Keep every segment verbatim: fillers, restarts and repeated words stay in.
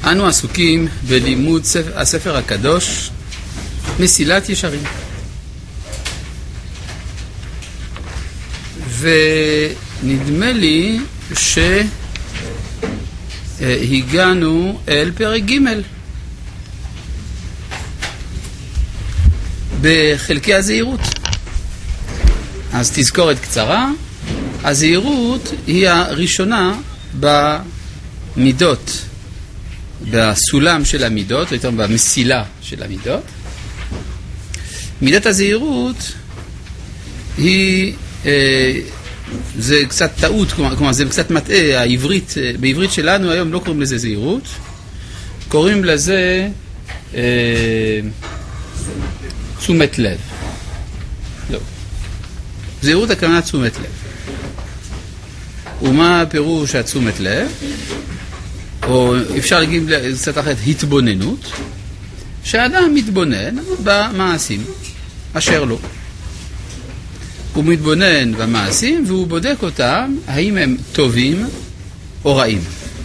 אנו עסוקים בלימוד הספר הקדוש מסילת ישרים, ונדמה לי שהגענו אל פרק ג' בחלקי הזהירות. אז תזכורת קצרה, הזהירות היא הראשונה במידות, בסולם של המידות, או יותר במסילה של המידות. מידת הזהירות היא, אה, זה קצת טעות, כלומר זה קצת מטעה, העברית, בעברית שלנו היום לא קוראים לזה זהירות, קוראים לזה אה, תשומת לב. לא. זהירות הכוונה תשומת לב. ומה הפירוש התשומת לב? או אפשר להגיד קצת אחרת, התבוננות, שהאדם מתבונן במעשים אשר לו. הוא מתבונן במעשים והוא בודק אותם, האם הם טובים או רעים.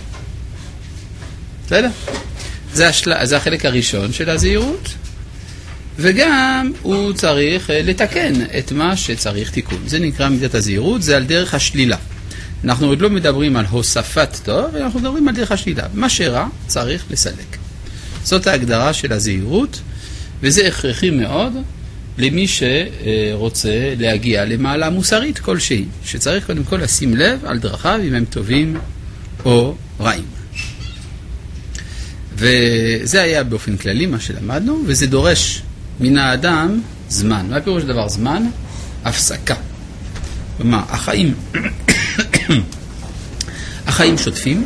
בסדר? זה, השל... זה החלק הראשון של הזהירות, וגם הוא צריך לתקן את מה שצריך תיקון. זה נקרא מידת הזהירות, זה על דרך השלילה. אנחנו עוד לא מדברים על הוספת טוב, אנחנו מדברים על דרך השלילה. מה שרע צריך לסלק. זאת ההגדרה של הזהירות, וזה הכרחי מאוד למי שרוצה להגיע למעלה מוסרית כלשהי, שצריך קודם כל לשים לב על דרכיו אם הם טובים או רעים. וזה היה באופן כללי מה שלמדנו, וזה דורש מן האדם זמן. מה פירוש דבר זמן? הפסקה. כלומר, החיים החיים שוטפים,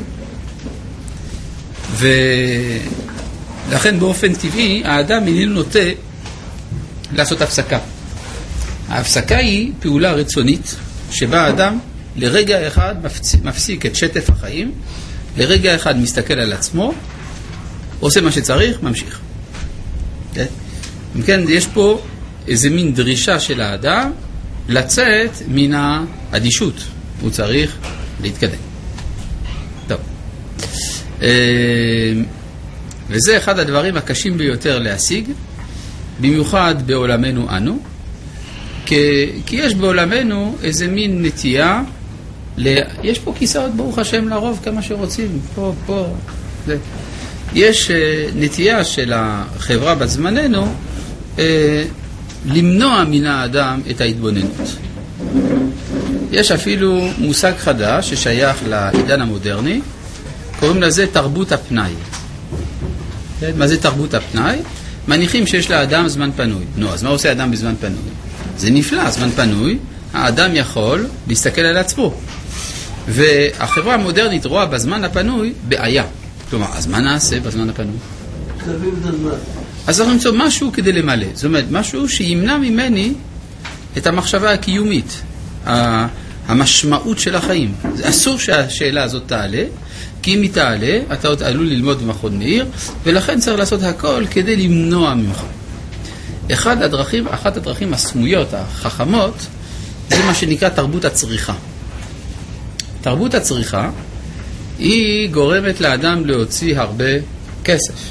ולכן באופן טבעי האדם איננו נוטה לעשות הפסקה. ההפסקה היא פעולה רצונית שבה האדם לרגע אחד מפסיק את שטף החיים, לרגע אחד מסתכל על עצמו, עושה מה שצריך, ממשיך. אם כן, יש פה איזה מין דרישה של האדם לצאת מן האדישות. הוא צריך להתקדם. טוב. וזה אחד הדברים הקשים ביותר להשיג, במיוחד בעולמנו אנו, כי, כי יש בעולמנו איזה מין נטייה, ל... יש פה כיסאות ברוך השם לרוב כמה שרוצים, פה, פה, זה. יש נטייה של החברה בזמננו למנוע מן האדם את ההתבוננות. יש אפילו מושג חדש ששייך לעידן המודרני, קוראים לזה תרבות הפנאי. מה זה תרבות הפנאי? מניחים שיש לאדם זמן פנוי. נו, אז מה עושה האדם בזמן פנוי? זה נפלא, זמן פנוי, האדם יכול להסתכל על עצמו. והחברה המודרנית רואה בזמן הפנוי בעיה. כלומר, אז מה נעשה בזמן הפנוי? אז צריך למצוא משהו כדי למלא. זאת אומרת, משהו שימנע ממני את המחשבה הקיומית, המשמעות של החיים. אסור שהשאלה הזאת תעלה, כי אם היא תעלה, אתה עוד עלול ללמוד במכון מאיר, ולכן צריך לעשות הכל כדי למנוע ממך. אחד הדרכים, אחת הדרכים הסמויות, החכמות, זה מה שנקרא תרבות הצריכה. תרבות הצריכה היא גורמת לאדם להוציא הרבה כסף.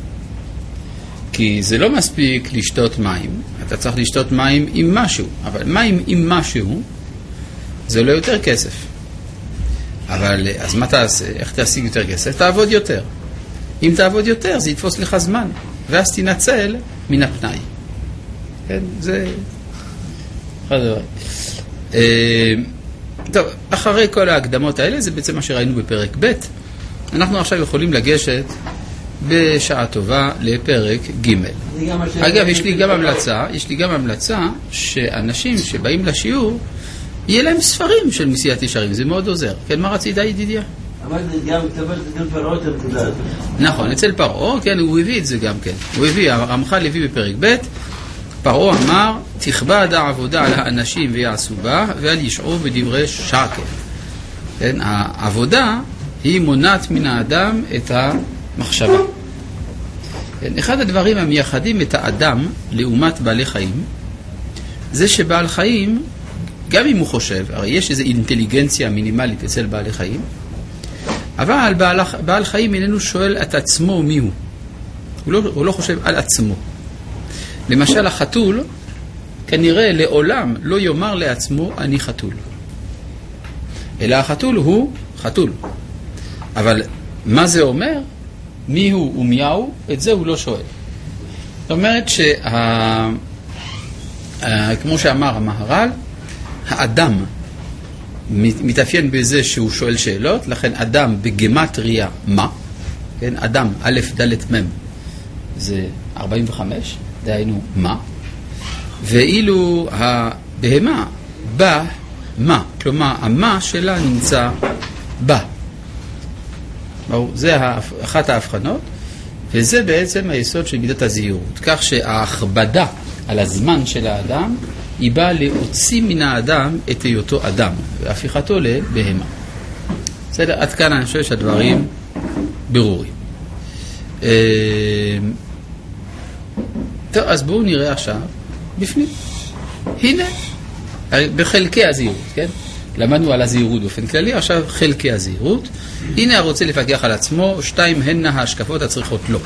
כי זה לא מספיק לשתות מים, אתה צריך לשתות מים עם משהו, אבל מים עם משהו זה לא יותר כסף. אבל אז מה תעשה? איך תשיג יותר כסף? תעבוד יותר. אם תעבוד יותר זה יתפוס לך זמן, ואז תנצל מן הפנאי. כן, זה אחד הדברים. טוב, אחרי כל ההקדמות האלה, זה בעצם מה שראינו בפרק ב', אנחנו עכשיו יכולים לגשת בשעה טובה לפרק ג'. אגב, יש לי גם המלצה, יש לי גם המלצה שאנשים שבאים לשיעור, יהיה להם ספרים של מסילת ישרים, זה מאוד עוזר. כן, מה רצית ידידיה? אמרת גם, כתבת אצל פרעה את הנקודה הזאת. נכון, אצל פרעה, כן, הוא הביא את זה גם כן. הוא הביא, הרמח"ל הביא בפרק ב', פרעה אמר, תכבד העבודה על האנשים ויעשו בה, ואל ישעו בדברי שקר. כן, העבודה היא מונעת מן האדם את המחשבה. כן, אחד הדברים המייחדים את האדם לעומת בעלי חיים, זה שבעל חיים, גם אם הוא חושב, הרי יש איזו אינטליגנציה מינימלית אצל בעלי חיים, אבל בעל, בעל חיים איננו שואל את עצמו מי הוא. הוא לא, הוא לא חושב על עצמו. למשל החתול, כנראה לעולם לא יאמר לעצמו אני חתול. אלא החתול הוא חתול. אבל מה זה אומר? מי הוא ומי הוא? את זה הוא לא שואל. זאת אומרת שה... כמו שאמר המהר"ל, האדם מתאפיין בזה שהוא שואל שאלות, לכן אדם בגמטריה מה? כן, אדם א' ד' מ' זה ארבעים וחמש, דהיינו מה? ואילו הבהמה בא מה? כלומר, המה שלה נמצא בה. זה אחת ההבחנות, וזה בעצם היסוד של מידת הזהירות. כך שההכבדה על הזמן של האדם היא באה להוציא מן האדם את היותו אדם, והפיכתו לבהמה. בסדר? עד כאן אני חושב שהדברים ברורים. טוב, אז בואו נראה עכשיו בפנים. הנה, בחלקי הזהירות, כן? למדנו על הזהירות באופן כללי, עכשיו חלקי הזהירות. הנה הרוצה לפקח על עצמו, שתיים הן ההשקפות הצריכות לו.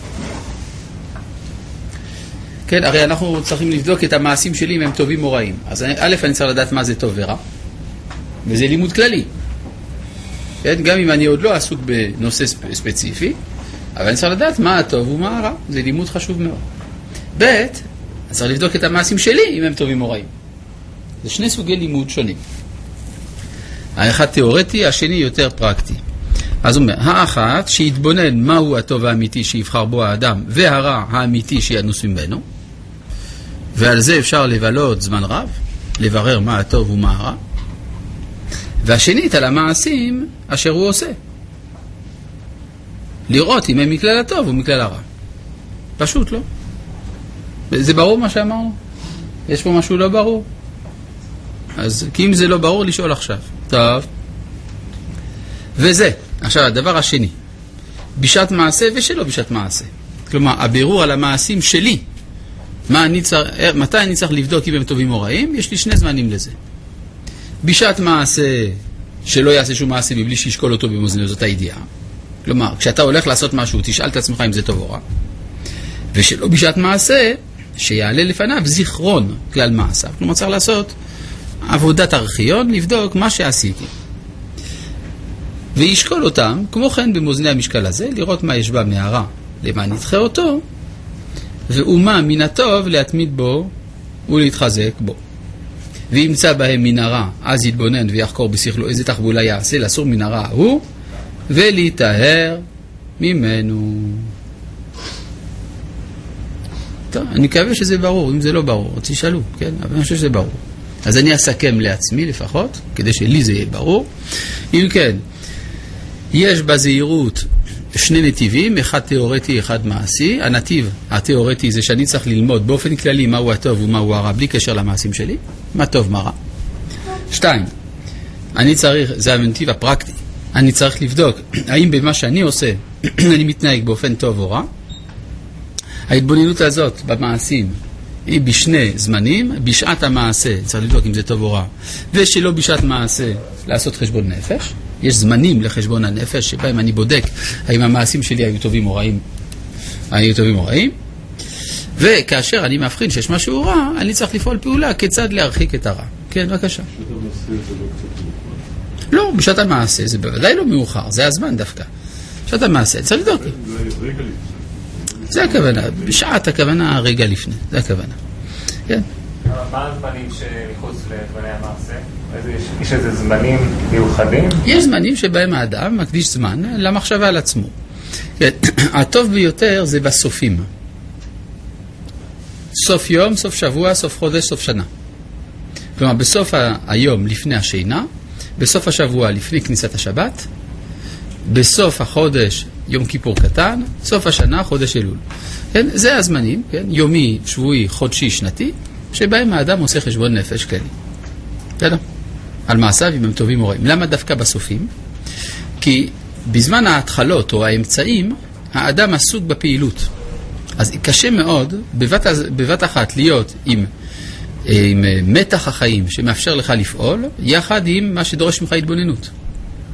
כן, הרי אנחנו צריכים לבדוק את המעשים שלי אם הם טובים או רעים. אז א', אני צריך לדעת מה זה טוב ורע, וזה לימוד כללי. כן, גם אם אני עוד לא עסוק בנושא ספציפי, אבל אני צריך לדעת מה הטוב ומה הרע. זה לימוד חשוב מאוד. ב', אני צריך לבדוק את המעשים שלי אם הם טובים או רעים. זה שני סוגי לימוד שונים. האחד תיאורטי, השני יותר פרקטי. אז הוא אומר, האחת שיתבונן מהו הטוב האמיתי שיבחר בו האדם, והרע האמיתי שינוס ממנו, ועל זה אפשר לבלות זמן רב, לברר מה הטוב ומה הרע. והשנית על המעשים אשר הוא עושה, לראות אם הם מכלל הטוב או מכלל הרע. פשוט לא. זה ברור מה שאמרנו? יש פה משהו לא ברור? אז כי אם זה לא ברור, לשאול עכשיו. טוב. וזה, עכשיו הדבר השני, בשעת מעשה ושלא בשעת מעשה. כלומר, הבירור על המעשים שלי, מה אני צריך, מתי אני צריך לבדוק אם הם טובים או רעים, יש לי שני זמנים לזה. בשעת מעשה שלא יעשה שום מעשה מבלי שישקול אותו במאזניות, זאת הידיעה. כלומר, כשאתה הולך לעשות משהו, תשאל את עצמך אם זה טוב או רע. ושלא בשעת מעשה, שיעלה לפניו זיכרון כלל מעשיו. כלומר, צריך לעשות עבודת ארכיון, לבדוק מה שעשיתי. וישקול אותם, כמו כן במאזני המשקל הזה, לראות מה יש בה מהרע, למה נדחה אותו, ומה מן הטוב להתמיד בו ולהתחזק בו. וימצא בהם מן הרע, אז יתבונן ויחקור בשכלו איזה תחבולה יעשה לסור מן הרע הוא, ולהיטהר ממנו. טוב, אני מקווה שזה ברור. אם זה לא ברור, תשאלו, כן? אבל אני חושב שזה ברור. אז אני אסכם לעצמי לפחות, כדי שלי זה יהיה ברור. אם כן, יש בזהירות שני נתיבים, אחד תיאורטי, אחד מעשי. הנתיב התיאורטי זה שאני צריך ללמוד באופן כללי מהו הטוב ומהו הרע, בלי קשר למעשים שלי. מה טוב, מה רע. שתיים, אני צריך, זה הנתיב הפרקטי. אני צריך לבדוק האם במה שאני עושה אני מתנהג באופן טוב או רע. ההתבוננות הזאת במעשים היא בשני זמנים. בשעת המעשה צריך לבדוק אם זה טוב או רע, ושלא בשעת מעשה לעשות חשבון נפש. יש זמנים לחשבון הנפש שבהם אני בודק האם המעשים שלי היו טובים או רעים, היו טובים או רעים. וכאשר אני מבחין שיש משהו רע, אני צריך לפעול פעולה כיצד להרחיק את הרע. כן, בבקשה. לא, בשעת המעשה זה בוודאי לא מאוחר, זה הזמן דווקא. בשעת המעשה צריך לבדוק. זה הכוונה, בשעת הכוונה רגע לפני, זה הכוונה. כן. מה הזמנים שמחוץ לזמני המעשה? יש איזה זמנים מיוחדים? יש זמנים שבהם האדם מקדיש זמן למחשבה על עצמו. הטוב ביותר זה בסופים. סוף יום, סוף שבוע, סוף חודש, סוף שנה. כלומר, בסוף היום לפני השינה, בסוף השבוע לפני כניסת השבת, בסוף החודש יום כיפור קטן, סוף השנה חודש אלול. כן? זה הזמנים, כן? יומי, שבועי, חודשי, שנתי, שבהם האדם עושה חשבון נפש כללי. בסדר? על מעשיו אם הם טובים או רעים. למה דווקא בסופים? כי בזמן ההתחלות או האמצעים, האדם עסוק בפעילות. אז קשה מאוד בבת, בבת אחת להיות עם, עם מתח החיים שמאפשר לך לפעול, יחד עם מה שדורש ממך התבוננות.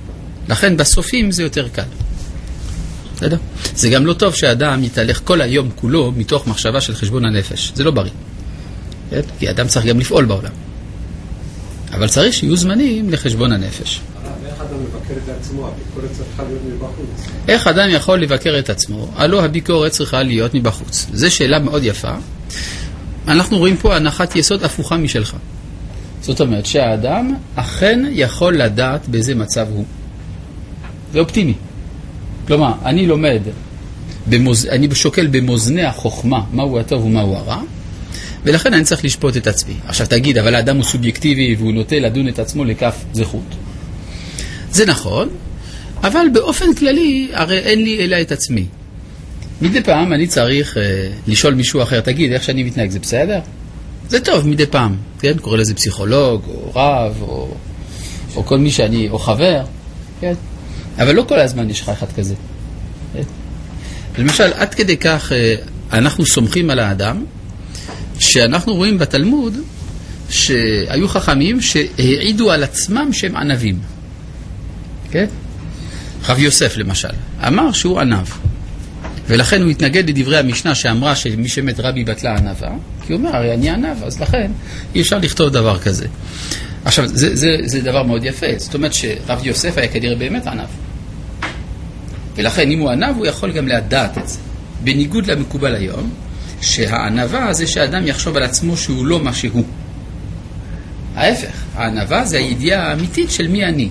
לכן בסופים זה יותר קל. בסדר? זה גם לא טוב שהאדם יתהלך כל היום כולו מתוך מחשבה של חשבון הנפש. זה לא בריא. כי האדם צריך גם לפעול בעולם. אבל צריך שיהיו זמנים לחשבון הנפש. איך אדם מבקר את עצמו? הביקורת צריכה להיות מבחוץ. איך אדם יכול לבקר את עצמו? הלא הביקורת צריכה להיות מבחוץ. זו שאלה מאוד יפה. אנחנו רואים פה הנחת יסוד הפוכה משלך. זאת אומרת שהאדם אכן יכול לדעת באיזה מצב הוא. זה אופטימי. כלומר, אני לומד, במוז... אני שוקל במוזני החוכמה מהו הטוב ומהו הרע, ולכן אני צריך לשפוט את עצמי. עכשיו תגיד, אבל האדם הוא סובייקטיבי והוא נוטה לדון את עצמו לכף זכות. זה נכון, אבל באופן כללי הרי אין לי אלא את עצמי. מדי פעם אני צריך אה, לשאול מישהו אחר, תגיד, איך שאני מתנהג, זה בסדר? זה טוב מדי פעם, כן? קורא לזה פסיכולוג, או רב, או, או כל מי שאני, או חבר, כן? אבל לא כל הזמן יש לך אחד כזה. כן? למשל, עד כדי כך אה, אנחנו סומכים על האדם, שאנחנו רואים בתלמוד שהיו חכמים שהעידו על עצמם שהם ענבים. כן? רב יוסף למשל, אמר שהוא ענב. ולכן הוא התנגד לדברי המשנה שאמרה שמי שמת רבי בטלה ענבה, כי הוא אומר, הרי אני ענב, אז לכן אי אפשר לכתוב דבר כזה. עכשיו, זה, זה, זה דבר מאוד יפה. זאת אומרת שרב יוסף היה כנראה באמת ענב. ולכן אם הוא ענב, הוא יכול גם לדעת את זה. בניגוד למקובל היום, שהענבה זה שאדם יחשוב על עצמו שהוא לא מה שהוא. ההפך, הענבה זה הידיעה האמיתית של מי אני.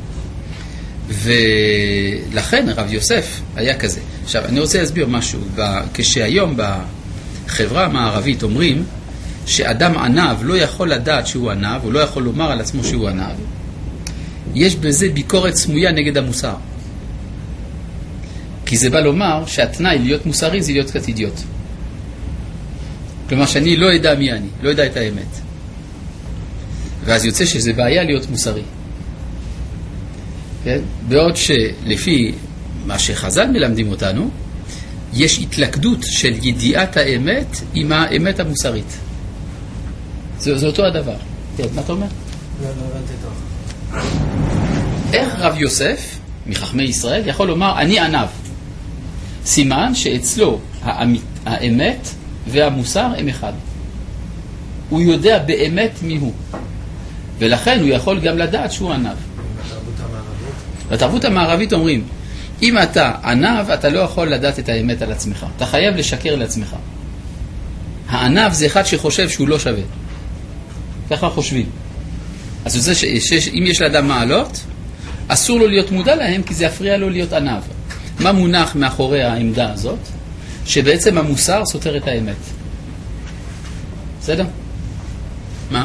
ולכן רב יוסף היה כזה. עכשיו, אני רוצה להסביר משהו. כשהיום בחברה המערבית אומרים שאדם ענב לא יכול לדעת שהוא ענב, הוא לא יכול לומר על עצמו שהוא ענב, יש בזה ביקורת סמויה נגד המוסר. כי זה בא לומר שהתנאי להיות מוסרי זה להיות קצת אידיוט. כלומר שאני לא יודע מי אני, לא יודע את האמת. ואז יוצא שזה בעיה להיות מוסרי. כן? בעוד שלפי מה שחז"ל מלמדים אותנו, יש התלכדות של ידיעת האמת עם האמת המוסרית. זה, זה אותו הדבר. כן, מה אתה אומר? לא, לא הבנתי טוב. איך רב יוסף, מחכמי ישראל, יכול לומר, אני ענב? סימן שאצלו האמת, האמת והמוסר הם אחד. הוא יודע באמת מי הוא. ולכן הוא יכול גם לדעת שהוא ענב. בתרבות המערבית אומרים, אם אתה ענב, אתה לא יכול לדעת את האמת על עצמך. אתה חייב לשקר לעצמך. הענב זה אחד שחושב שהוא לא שווה. ככה חושבים. אז זה שאם יש לאדם מעלות, אסור לו להיות מודע להם, כי זה יפריע לו להיות ענב. מה מונח מאחורי העמדה הזאת? שבעצם המוסר סותר את האמת. בסדר? מה?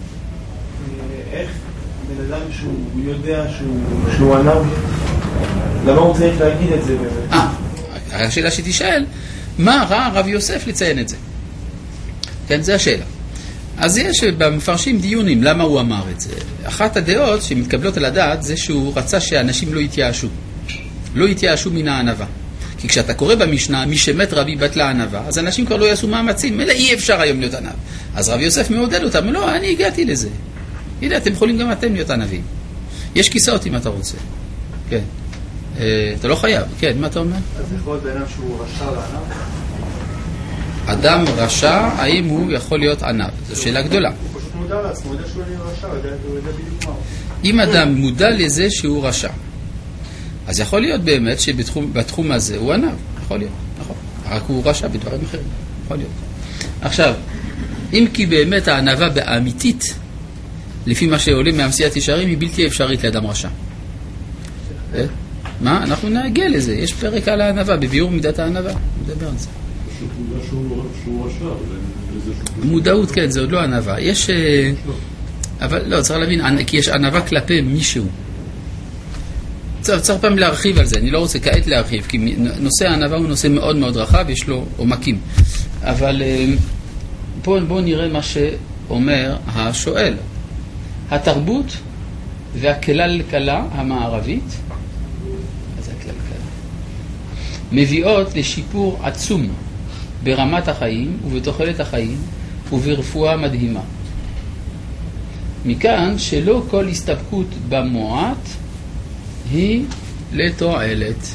איך בן אדם שהוא יודע שהוא ענב, למה הוא צריך להגיד את זה באמת? אה, השאלה שתשאל, מה רע רב יוסף לציין את זה? כן, זה השאלה. אז יש במפרשים דיונים, למה הוא אמר את זה? אחת הדעות שמתקבלות על הדעת זה שהוא רצה שאנשים לא יתייאשו. לא יתייאשו מן הענבה. כי כשאתה קורא במשנה, מי שמת רבי בטלה ענבה, אז אנשים כבר לא יעשו מאמצים, אלא אי אפשר היום להיות ענב. אז רב יוסף מעודד אותם, לא, אני הגעתי לזה. הנה, אתם יכולים גם אתם להיות ענבים. יש כיסאות אם אתה רוצה. כן. אתה לא חייב. כן, מה אתה אומר? אז יכול להיות בעינם שהוא רשע לענב? אדם רשע, האם הוא יכול להיות ענב? זו שאלה גדולה. הוא פשוט מודע לעצמו, הוא יודע שהוא רשע, הוא יודע בדיוק מה. אם אדם מודע לזה שהוא רשע, אז יכול להיות באמת שבתחום הזה הוא ענב. יכול להיות, נכון. רק הוא רשע בדברים אחרים. יכול להיות. עכשיו, אם כי באמת הענבה באמיתית, לפי מה שעולה מהמציאת ישרים, היא בלתי אפשרית לאדם רשע. מה? אנחנו נגיע לזה. יש פרק על הענבה, בביאור מידת הענבה. נדבר על זה. מודעות, כן, זה עוד לא ענבה. יש... אבל לא, צריך להבין, כי יש ענבה כלפי מישהו. צריך, צריך פעם להרחיב על זה, אני לא רוצה כעת להרחיב, כי נושא הענבה הוא נושא מאוד מאוד רחב, יש לו עומקים. אבל פה בואו נראה מה שאומר השואל. התרבות והכלכלה המערבית, מה זה הכלכלה? מביאות לשיפור עצום ברמת החיים ובתוחלת החיים וברפואה מדהימה. מכאן שלא כל הסתפקות במועט היא לתועלת.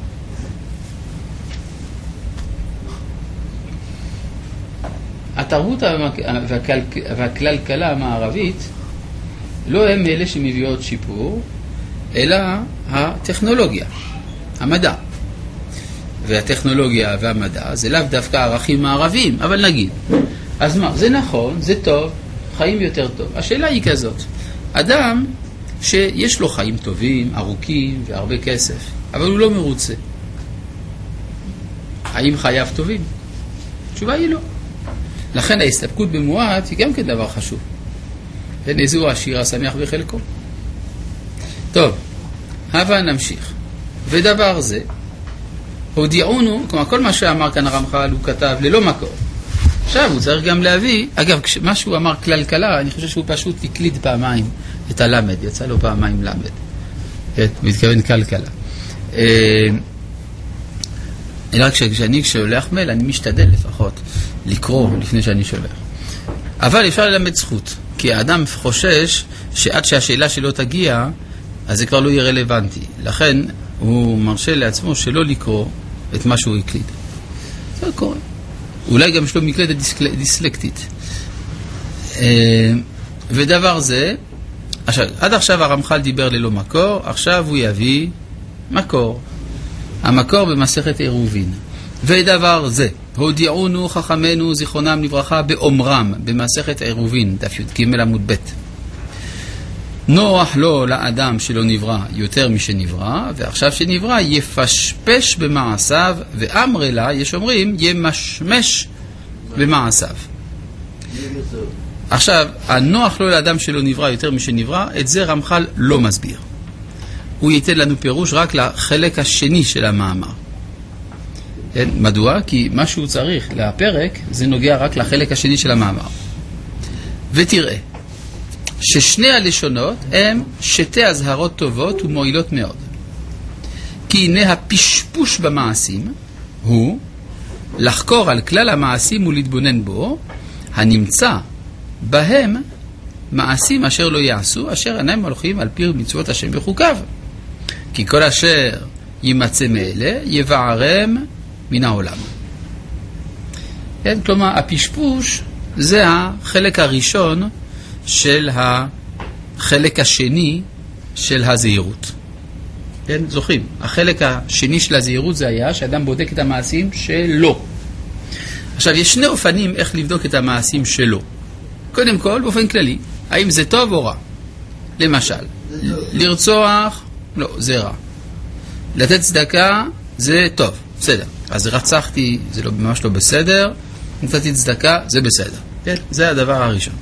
התרבות והכלכלה המערבית לא הם אלה שמביאות שיפור, אלא הטכנולוגיה, המדע. והטכנולוגיה והמדע זה לאו דווקא ערכים מערביים, אבל נגיד, אז מה, זה נכון, זה טוב, חיים יותר טוב. השאלה היא כזאת, אדם שיש לו חיים טובים, ארוכים והרבה כסף, אבל הוא לא מרוצה. האם חייו טובים? התשובה היא לא. לכן ההסתפקות במועט היא גם כדבר חשוב. ונזו העשיר השמח בחלקו. טוב, הבה נמשיך. ודבר זה, הודיעונו, כלומר כל מה שאמר כאן הרמח"ל הוא כתב ללא מקור. עכשיו הוא צריך גם להביא, אגב, מה שהוא אמר כלל כלה, אני חושב שהוא פשוט הקליד פעמיים את הלמד, יצא לו פעמיים למד. כן, מתכוון כלל כלה. אלא כשאני כשהולך מייל, אני משתדל לפחות לקרוא לפני שאני שולח. אבל אפשר ללמד זכות, כי האדם חושש שעד שהשאלה שלו תגיע, אז זה כבר לא יהיה רלוונטי. לכן הוא מרשה לעצמו שלא לקרוא את מה שהוא הקליד. זה קורה. אולי גם יש לו מקלדת דיסלקטית. ודבר זה, עכשיו, עד עכשיו הרמח"ל דיבר ללא מקור, עכשיו הוא יביא מקור. המקור במסכת עירובין. ודבר זה, הודיעונו חכמינו זיכרונם לברכה באומרם, במסכת עירובין, דף י"ג עמוד ב'. נוח לו לאדם שלא נברא יותר משנברא, ועכשיו שנברא יפשפש במעשיו, ואמרה לה, יש אומרים, ימשמש במעשיו. עכשיו, הנוח לו לאדם שלא נברא יותר משנברא, את זה רמח"ל לא מסביר. הוא ייתן לנו פירוש רק לחלק השני של המאמר. כן? מדוע? כי מה שהוא צריך לפרק זה נוגע רק לחלק השני של המאמר. ותראה ששני הלשונות הם שתי הזהרות טובות ומועילות מאוד. כי הנה הפשפוש במעשים הוא לחקור על כלל המעשים ולהתבונן בו, הנמצא בהם מעשים אשר לא יעשו, אשר אינם הולכים על פי מצוות השם וחוקיו. כי כל אשר יימצא מאלה יבערם מן העולם. כן? כלומר, הפשפוש זה החלק הראשון של החלק השני של הזהירות. כן? זוכרים, החלק השני של הזהירות זה היה שאדם בודק את המעשים שלו. עכשיו, יש שני אופנים איך לבדוק את המעשים שלו. קודם כל, באופן כללי, האם זה טוב או רע? למשל, לרצוח, לא, זה רע. לתת צדקה, זה טוב, בסדר. אז רצחתי, זה לא, ממש לא בסדר. נתתי צדקה, זה בסדר. כן? זה הדבר הראשון.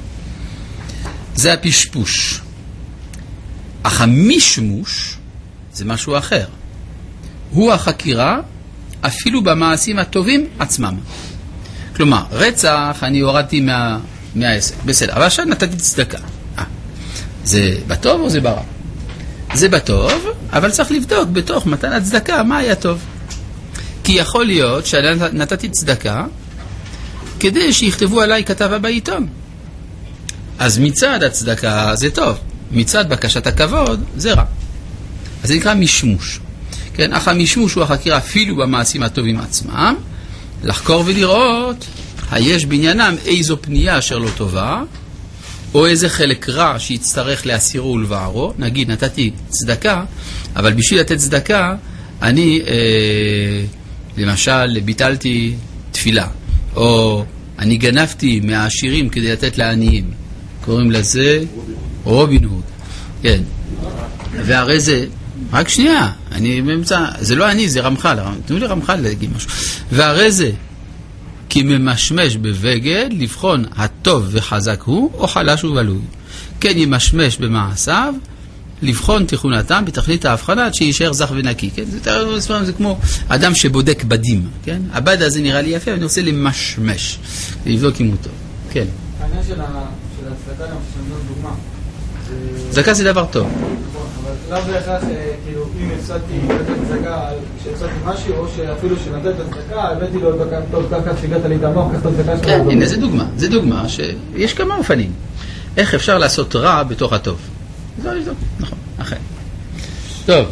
זה הפשפוש. אך המשמוש זה משהו אחר. הוא החקירה אפילו במעשים הטובים עצמם. כלומר, רצח אני הורדתי מה, מהעסק. בסדר, אבל עכשיו נתתי צדקה. אה, זה בטוב או זה ברע? זה בטוב, אבל צריך לבדוק בתוך מתן הצדקה מה היה טוב. כי יכול להיות שנתתי צדקה כדי שיכתבו עליי כתבה בעיתון. אז מצד הצדקה זה טוב, מצד בקשת הכבוד זה רע. אז זה נקרא משמוש. כן, אך המשמוש הוא החקירה אפילו במעשים הטובים עצמם, לחקור ולראות היש בעניינם איזו פנייה אשר לא טובה, או איזה חלק רע שיצטרך להסירו ולבערו. נגיד, נתתי צדקה, אבל בשביל לתת צדקה, אני אה, למשל ביטלתי תפילה, או אני גנבתי מהעשירים כדי לתת לעניים. קוראים לזה רובין הוד. כן. והרי זה, רק שנייה, אני ממצא, זה לא אני, זה רמח"ל. תנו לי רמח"ל להגיד משהו. והרי זה, כי ממשמש בבגד לבחון הטוב וחזק הוא או חלש ובלוי. כן ימשמש במעשיו לבחון תכונתם בתכלית ההבחנה עד שישאר זך ונקי. כן? זה, זה כמו אדם שבודק בדים. כן? הבד הזה נראה לי יפה, אני רוצה למשמש, לבדוק אם הוא טוב. כן. העניין של הצדקה גם ששמנו דוגמה. צדקה זה דבר טוב. אבל לא בהכרח, כאילו, אם הפסדתי לתת צדקה כשהפסדתי משהו, או שאפילו שנתת צדקה, הבאתי לו טוב ככה שהגעת לי את המוח, קחת צדקה שלנו. כן, הנה, זה דוגמה. זה דוגמה שיש כמה אופנים. איך אפשר לעשות רע בתוך הטוב? זה לא לבדוק, נכון, אחרי. טוב,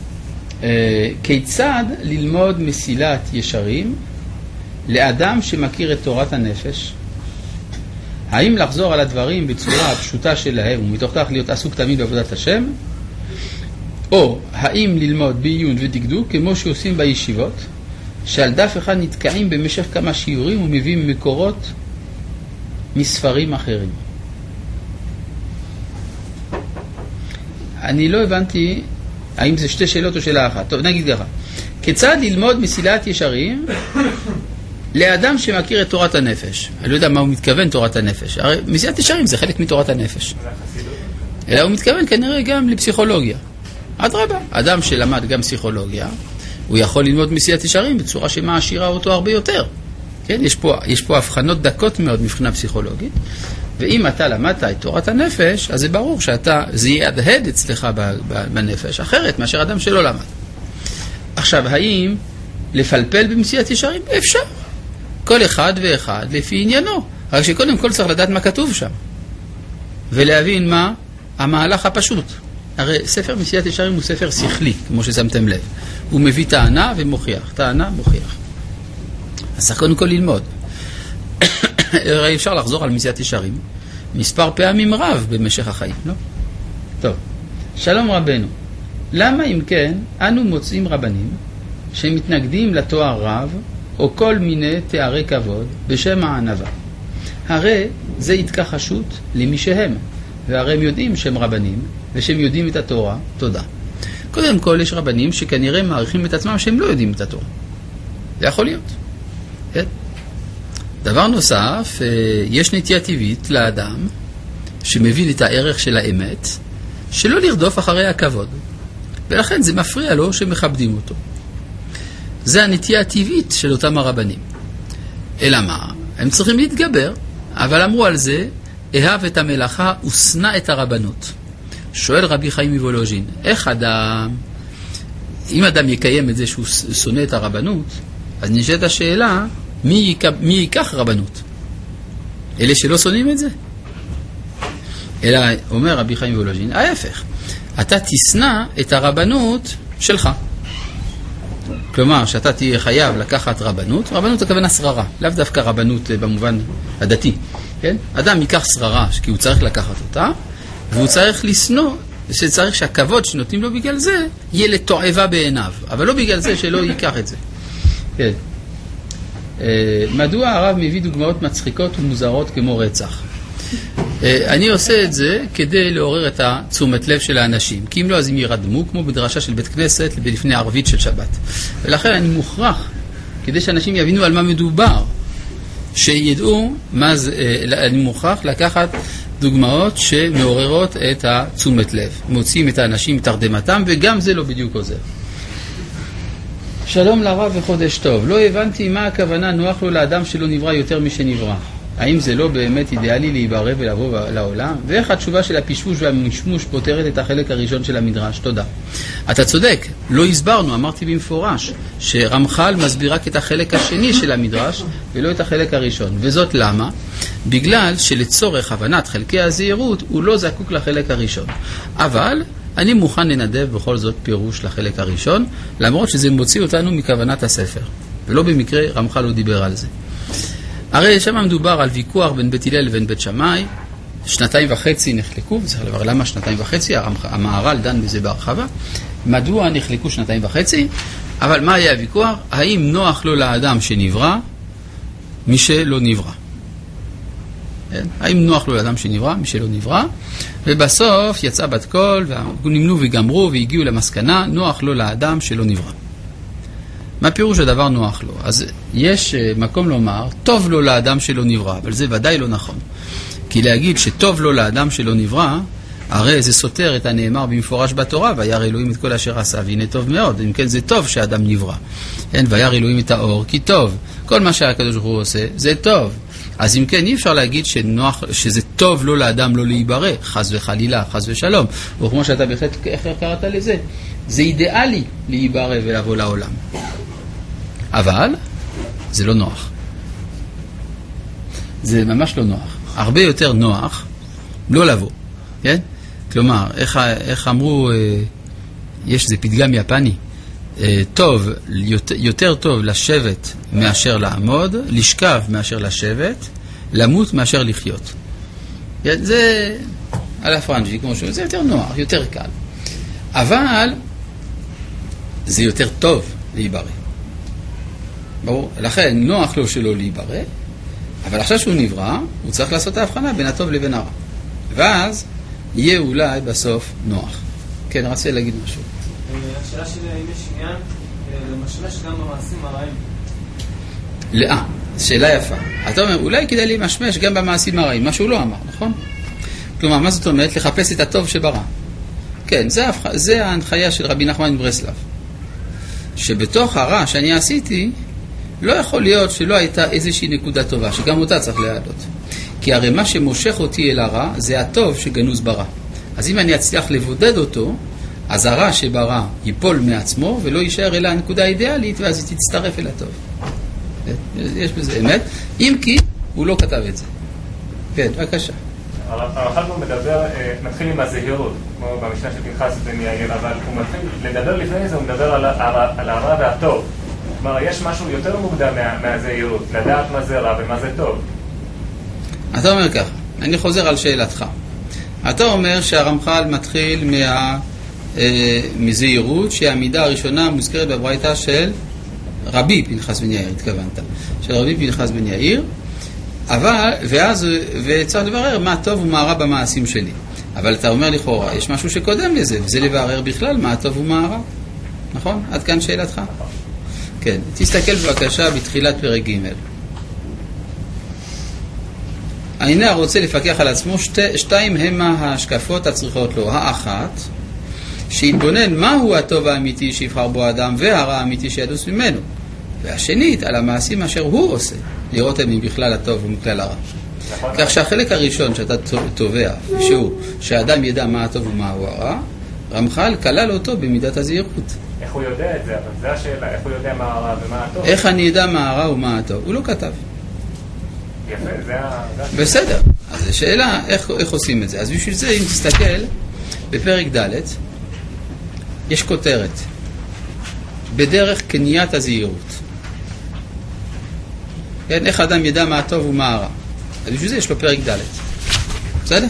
כיצד ללמוד מסילת ישרים לאדם שמכיר את תורת הנפש? האם לחזור על הדברים בצורה הפשוטה שלהם ומתוך כך להיות עסוק תמיד בעבודת השם? או האם ללמוד בעיון ודקדוק כמו שעושים בישיבות, שעל דף אחד נתקעים במשך כמה שיעורים ומביאים מקורות מספרים אחרים? אני לא הבנתי האם זה שתי שאלות או שאלה אחת. טוב, נגיד ככה. כיצד ללמוד מסילת ישרים לאדם שמכיר את תורת הנפש? אני לא יודע מה הוא מתכוון תורת הנפש. הרי מסילת ישרים זה חלק מתורת הנפש. אלא הוא מתכוון כנראה גם לפסיכולוגיה. אדרבה, אדם שלמד גם פסיכולוגיה, הוא יכול ללמוד מסילת ישרים בצורה שמעשירה אותו הרבה יותר. כן? יש פה, יש פה הבחנות דקות מאוד מבחינה פסיכולוגית. ואם אתה למדת את תורת הנפש, אז זה ברור שאתה, זה יהדהד אצלך בנפש, אחרת מאשר אדם שלא למד. עכשיו, האם לפלפל במסילת ישרים? אפשר. כל אחד ואחד לפי עניינו. רק שקודם כל צריך לדעת מה כתוב שם. ולהבין מה המהלך הפשוט. הרי ספר מסילת ישרים הוא ספר שכלי, כמו ששמתם לב. הוא מביא טענה ומוכיח. טענה, מוכיח. אז צריך קודם כל ללמוד. הרי אפשר לחזור על מסילת ישרים מספר פעמים רב במשך החיים, לא? טוב, שלום רבנו. למה אם כן אנו מוצאים רבנים שמתנגדים לתואר רב או כל מיני תארי כבוד בשם הענווה? הרי זה התכחשות למי שהם, והרי הם יודעים שהם רבנים ושהם יודעים את התורה. תודה. קודם כל יש רבנים שכנראה מעריכים את עצמם שהם לא יודעים את התורה. זה יכול להיות. כן? דבר נוסף, יש נטייה טבעית לאדם שמבין את הערך של האמת, שלא לרדוף אחרי הכבוד. ולכן זה מפריע לו שמכבדים אותו. זה הנטייה הטבעית של אותם הרבנים. אלא מה? הם צריכים להתגבר, אבל אמרו על זה, אהב את המלאכה ושנא את הרבנות. שואל רבי חיים מוולוז'ין, איך אדם, אם אדם יקיים את זה שהוא שונא את הרבנות, אז נשאלת השאלה, מי, יק... מי ייקח רבנות? אלה שלא שונאים את זה? אלא אומר רבי חיים מוולוז'ין, ההפך, אתה תשנא את הרבנות שלך. כלומר, שאתה תהיה חייב לקחת רבנות, רבנות הכוונה שררה, לאו דווקא רבנות במובן הדתי. כן? אדם ייקח שררה כי הוא צריך לקחת אותה, והוא צריך לשנוא, שצריך שהכבוד שנותנים לו בגלל זה, יהיה לתועבה בעיניו, אבל לא בגלל זה שלא ייקח את זה. כן. מדוע הרב מביא דוגמאות מצחיקות ומוזרות כמו רצח? אני עושה את זה כדי לעורר את התשומת לב של האנשים, כי אם לא אז הם ירדמו כמו בדרשה של בית כנסת לפני ערבית של שבת. ולכן אני מוכרח, כדי שאנשים יבינו על מה מדובר, שידעו מה זה, אני מוכרח לקחת דוגמאות שמעוררות את התשומת לב, מוצאים את האנשים מתרדמתם, וגם זה לא בדיוק עוזר. שלום לרב וחודש טוב. לא הבנתי מה הכוונה נוח לו לאדם שלא נברא יותר משנברא. האם זה לא באמת אידיאלי להיברא ולבוא לעולם? ואיך התשובה של הפשפוש והמשמוש פותרת את החלק הראשון של המדרש? תודה. אתה צודק, לא הסברנו, אמרתי במפורש, שרמח"ל מסביר רק את החלק השני של המדרש ולא את החלק הראשון. וזאת למה? בגלל שלצורך הבנת חלקי הזהירות הוא לא זקוק לחלק הראשון. אבל אני מוכן לנדב בכל זאת פירוש לחלק הראשון, למרות שזה מוציא אותנו מכוונת הספר. ולא במקרה רמח"ל לא דיבר על זה. הרי שם מדובר על ויכוח בין בית הלל לבין בית שמאי, שנתיים וחצי נחלקו, וצריך לברר למה שנתיים וחצי, המהר"ל דן בזה בהרחבה, מדוע נחלקו שנתיים וחצי, אבל מה היה הוויכוח? האם נוח לו לאדם שנברא, מי שלא נברא? כן? האם נוח לו לאדם שנברא, מי שלא נברא? ובסוף יצא בת קול, ונמנו וגמרו והגיעו למסקנה, נוח לו לאדם שלא נברא. מה פירוש הדבר נוח לו? אז יש מקום לומר, טוב לו לאדם שלא נברא, אבל זה ודאי לא נכון. כי להגיד שטוב לו לאדם שלא נברא, הרי זה סותר את הנאמר במפורש בתורה, וירא אלוהים את כל אשר עשה, והנה טוב מאוד. אם כן, זה טוב שאדם נברא. כן, וירא אלוהים את האור, כי טוב. כל מה שהקדוש ברוך הוא עושה, זה טוב. אז אם כן, אי אפשר להגיד שנוח, שזה טוב לו לאדם לא להיברא, חס וחלילה, חס ושלום. וכמו שאתה בהחלט, איך קראת לזה? זה אידיאלי להיברא ולבוא לעולם. אבל זה לא נוח. זה ממש לא נוח. הרבה יותר נוח לא לבוא. כן? כלומר, איך, איך אמרו, יש איזה פתגם יפני, טוב, יותר, יותר טוב לשבת מאשר לעמוד, לשכב מאשר לשבת, למות מאשר לחיות. זה על הפרנג'י, כמו שהוא, זה יותר נוח, יותר קל. אבל זה יותר טוב להיברא. ברור? לכן נוח לו שלא להיברא, אבל עכשיו שהוא נברא, הוא צריך לעשות את ההבחנה בין הטוב לבין הרע. ואז יהיה אולי בסוף נוח. כן, רצה להגיד משהו. השאלה שלי, האם יש עניין למשמש גם במעשים הרעים? לא, שאלה יפה. אתה אומר, אולי כדאי להימשמש גם במעשים הרעים, מה שהוא לא אמר, נכון? כלומר, מה זאת אומרת? לחפש את הטוב שברא. כן, זה, זה ההנחיה של רבי נחמן מברסלב. שבתוך הרע שאני עשיתי, לא יכול להיות שלא הייתה איזושהי נקודה טובה, שגם אותה צריך להעלות. כי הרי מה שמושך אותי אל הרע, זה הטוב שגנוז ברע. אז אם אני אצליח לבודד אותו, אז הרע שברע ייפול מעצמו, ולא יישאר אלא הנקודה האידיאלית, ואז היא תצטרף אל הטוב. יש בזה אמת, אם כי הוא לא כתב את זה. כן, בבקשה. הרמח"ל הוא מדבר, מתחיל עם הזהירות, כמו במשנה של פנחס בן יאיר, אבל הוא מתחיל לדבר לפני זה, הוא מדבר על הרע והטוב. כלומר, יש משהו יותר מוקדם מהזהירות, לדעת מה זה רע ומה זה טוב. אתה אומר ככה, אני חוזר על שאלתך. אתה אומר שהרמח"ל מתחיל מה, אה, מזהירות, שהעמידה הראשונה מוזכרת בברייתא של רבי פנחס בן יאיר, התכוונת, של רבי פנחס בן יאיר, אבל, ואז, וצריך לברר מה טוב ומה רע במעשים שלי. אבל אתה אומר לכאורה, יש משהו שקודם לזה, וזה לברר בכלל מה טוב ומה רע. נכון? עד כאן שאלתך? כן, תסתכל בבקשה בתחילת פרק ג'. העינה רוצה לפקח על עצמו, שתי, שתיים המה ההשקפות הצריכות לו. האחת, שיתבונן מהו הטוב האמיתי שיבחר בו האדם והרע האמיתי שידוס ממנו. והשנית, על המעשים אשר הוא עושה, לראות אם בכלל הטוב ומכלל הרע. כך שהחלק הראשון שאתה תובע, שהוא שהאדם ידע מה הטוב ומהו הרע, רמח"ל כלל אותו במידת הזהירות. איך הוא יודע את זה? אבל זה השאלה, איך הוא יודע מה הרע ומה הטוב? איך אני יודע מה הרע ומה הטוב? הוא לא כתב. יפה, זה ה... בסדר. אז השאלה, איך, איך עושים את זה? אז בשביל זה, אם תסתכל, בפרק ד' יש כותרת. בדרך קניית הזהירות. כן, איך האדם ידע מה הטוב ומה הרע? אז בשביל זה יש לו פרק ד'. בסדר?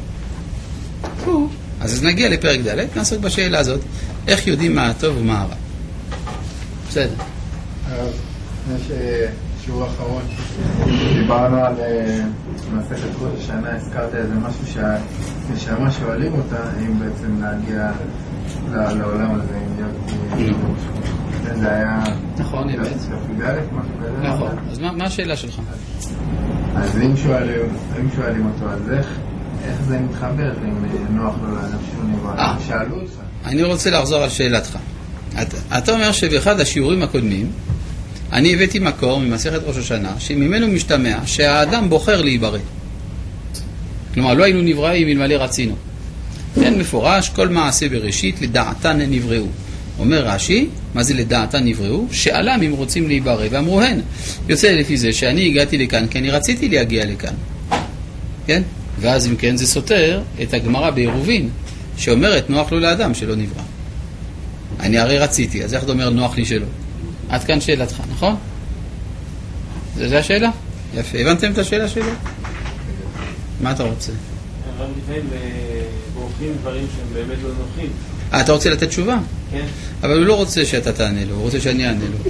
אז נגיע לפרק ד', נעסוק בשאלה הזאת. איך יודעים מה הטוב ומה הרע? בסדר. יש שיעור אחרון, דיברנו על מסכת ראש השנה, הזכרת איזה משהו שהנשמה שואלים אותה, אם בעצם להגיע לעולם הזה, אם להיות משהו. זה היה... נכון, אמת. תפילת, משהו כזה. נכון. אז מה השאלה שלך? אז אם שואלים אותו, אז איך זה מתחבר אם נוח לו לאדם שהוא נברא? שאלו אותך. אני רוצה לחזור על שאלתך. אתה אומר שבאחד השיעורים הקודמים, אני הבאתי מקור ממסכת ראש השנה, שממנו משתמע שהאדם בוחר להיברא. כלומר, לא היינו נבראים אלמלא רצינו. כן, מפורש, כל מעשה בראשית לדעתן נבראו. אומר רש"י, מה זה לדעתן נבראו? שאלם אם רוצים להיברא, ואמרו הן. יוצא לפי זה שאני הגעתי לכאן, כי אני רציתי להגיע לכאן. כן? ואז אם כן זה סותר את הגמרא בעירובין, שאומרת נוח לו לאדם שלא נברא. אני הרי רציתי, אז איך אתה אומר נוח לי שלא? עד כאן שאלתך, נכון? זה, זה השאלה? יפה, הבנתם את השאלה שלו? מה אתה רוצה? אבל לפעמים בורחים דברים שהם באמת לא נוחים. אה, אתה רוצה לתת תשובה? כן. אבל הוא לא רוצה שאתה תענה לו, הוא רוצה שאני אענה לו.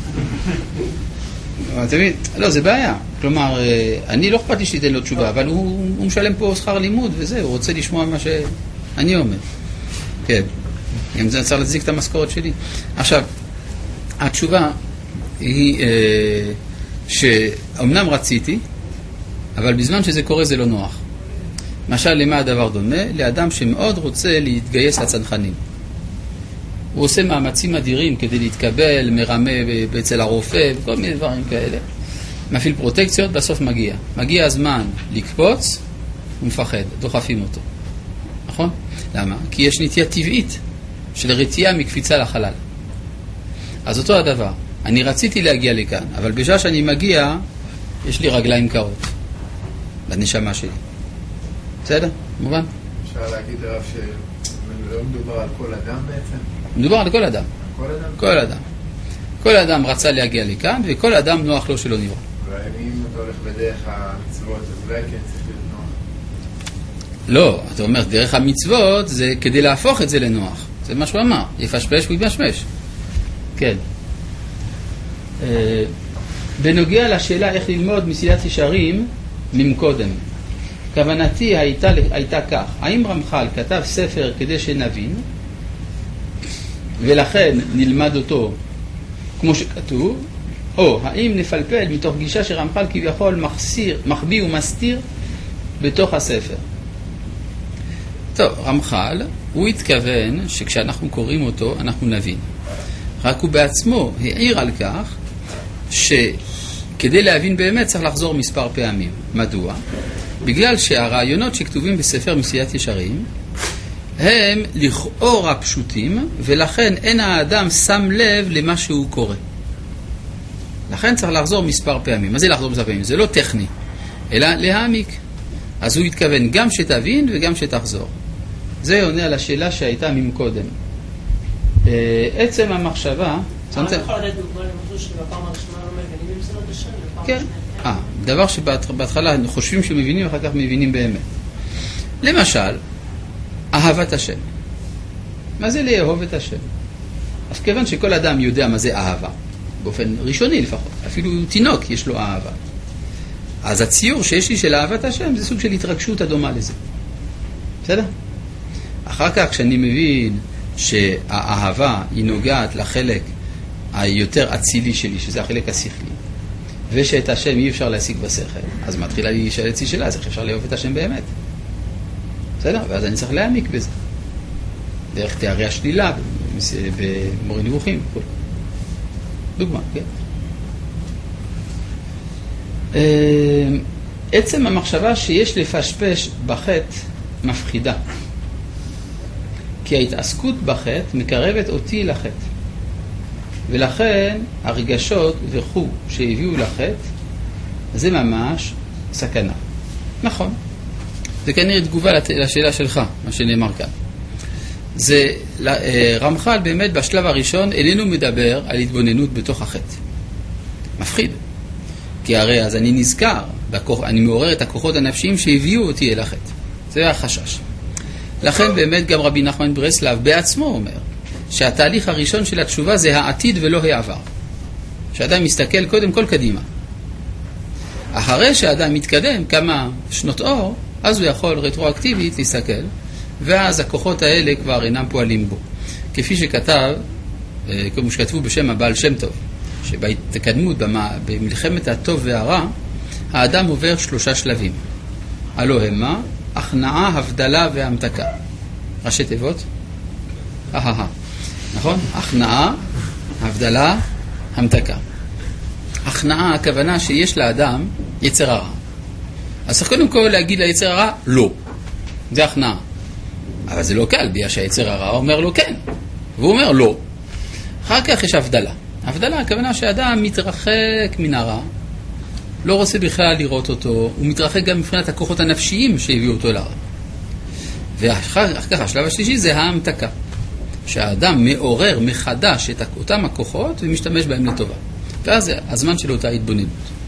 אתה מבין? לא, זה בעיה. כלומר, אני לא אכפת לי שתיתן לו תשובה, אבל הוא, הוא משלם פה שכר לימוד וזה, הוא רוצה לשמוע מה שאני אומר. כן. אם זה צריך להצדיק את המשכורת שלי. עכשיו, התשובה היא אה, שאומנם רציתי, אבל בזמן שזה קורה זה לא נוח. למשל, למה הדבר דומה? לאדם שמאוד רוצה להתגייס לצנחנים. הוא עושה מאמצים אדירים כדי להתקבל, מרמה אצל הרופא, וכל מיני דברים כאלה. מפעיל פרוטקציות, בסוף מגיע. מגיע הזמן לקפוץ, הוא מפחד, דוחפים אותו. נכון? למה? כי יש נטייה טבעית של רתיעה מקפיצה לחלל. אז אותו הדבר. אני רציתי להגיע לכאן, אבל בשעה שאני מגיע, יש לי רגליים קרות. בנשמה שלי. בסדר? מובן? אפשר להגיד הרב לא מדובר על כל אדם בעצם? מדובר על כל אדם. כל אדם? כל אדם. כל אדם רצה להגיע לכאן, וכל אדם נוח לו שלא נברא. ואם אתה הולך בדרך המצוות, אז אולי כן צריך להיות נוח. לא, אתה אומר, דרך המצוות זה כדי להפוך את זה לנוח. זה מה שהוא אמר, יפשפש וימשמש. כן. בנוגע לשאלה איך ללמוד מסילת ישרים ממקודם. כוונתי הייתה, הייתה כך, האם רמח"ל כתב ספר כדי שנבין, ולכן נלמד אותו כמו שכתוב, או האם נפלפל מתוך גישה שרמח"ל כביכול מחסיר, מחביא ומסתיר בתוך הספר. טוב, רמח"ל, הוא התכוון שכשאנחנו קוראים אותו אנחנו נבין. רק הוא בעצמו העיר על כך שכדי להבין באמת צריך לחזור מספר פעמים. מדוע? בגלל שהרעיונות שכתובים בספר מסילת ישרים הם לכאורה פשוטים, ולכן אין האדם שם לב למה שהוא קורא. לכן צריך לחזור מספר פעמים. מה זה לחזור מספר פעמים? זה לא טכני, אלא להעמיק. אז הוא התכוון גם שתבין וגם שתחזור. זה עונה על השאלה שהייתה ממקודם. עצם המחשבה... אני יכול לדעת דוגמה למשהו שבפעם הראשונה לא מבינים אם זה לא בשם, בפעם כן. אה, דבר שבהתחלה חושבים שמבינים ואחר כך מבינים באמת. למשל, אהבת השם. מה זה לאהוב את השם? אז כיוון שכל אדם יודע מה זה אהבה, באופן ראשוני לפחות, אפילו תינוק יש לו אהבה. אז הציור שיש לי של אהבת השם זה סוג של התרגשות הדומה לזה. בסדר? אחר כך כשאני מבין שהאהבה היא נוגעת לחלק היותר אצילי שלי, שזה החלק השכלי, ושאת השם אי אפשר להשיג בשכל, אז מתחילה לי לשאול אצלי שאלה, אז איך אפשר לאהוב את השם באמת? בסדר? ואז אני צריך להעמיק בזה. דרך תארי השלילה, במורה נבוכים. דוגמה, כן? עצם המחשבה שיש לפשפש בחטא מפחידה. כי ההתעסקות בחטא מקרבת אותי לחטא. ולכן הרגשות וכו' שהביאו לחטא, זה ממש סכנה. נכון. זה כנראה תגובה לשאלה שלך, מה שנאמר כאן. זה, רמח"ל באמת בשלב הראשון איננו מדבר על התבוננות בתוך החטא. מפחיד. כי הרי אז אני נזכר, בכוח, אני מעורר את הכוחות הנפשיים שהביאו אותי אל החטא. זה החשש. לכן באמת גם רבי נחמן ברסלב בעצמו אומר, שהתהליך הראשון של התשובה זה העתיד ולא העבר. שאדם מסתכל קודם כל קדימה. אחרי שאדם מתקדם כמה שנות אור, אז הוא יכול רטרואקטיבית להסתכל, ואז הכוחות האלה כבר אינם פועלים בו. כפי שכתב, כמו שכתבו בשם הבעל שם טוב, שבהתקדמות במלחמת הטוב והרע, האדם עובר שלושה שלבים. הלא המה, הכנעה, הבדלה והמתקה. ראשי תיבות? אהה. נכון? הכנעה, הבדלה, המתקה. הכנעה, הכוונה שיש לאדם יצר הרע. אז צריך קודם כל להגיד ליצר הרע, לא. זה הכנעה. אבל זה לא קל, בגלל שהיצר הרע אומר לו כן. והוא אומר לא. אחר כך יש הבדלה. הבדלה, הכוונה שהאדם מתרחק מן הרע, לא רוצה בכלל לראות אותו, הוא מתרחק גם מבחינת הכוחות הנפשיים שהביאו אותו לרע. ואחר כך השלב השלישי זה ההמתקה. שהאדם מעורר מחדש את אותם הכוחות ומשתמש בהם לטובה. ואז זה הזמן של אותה התבוננות.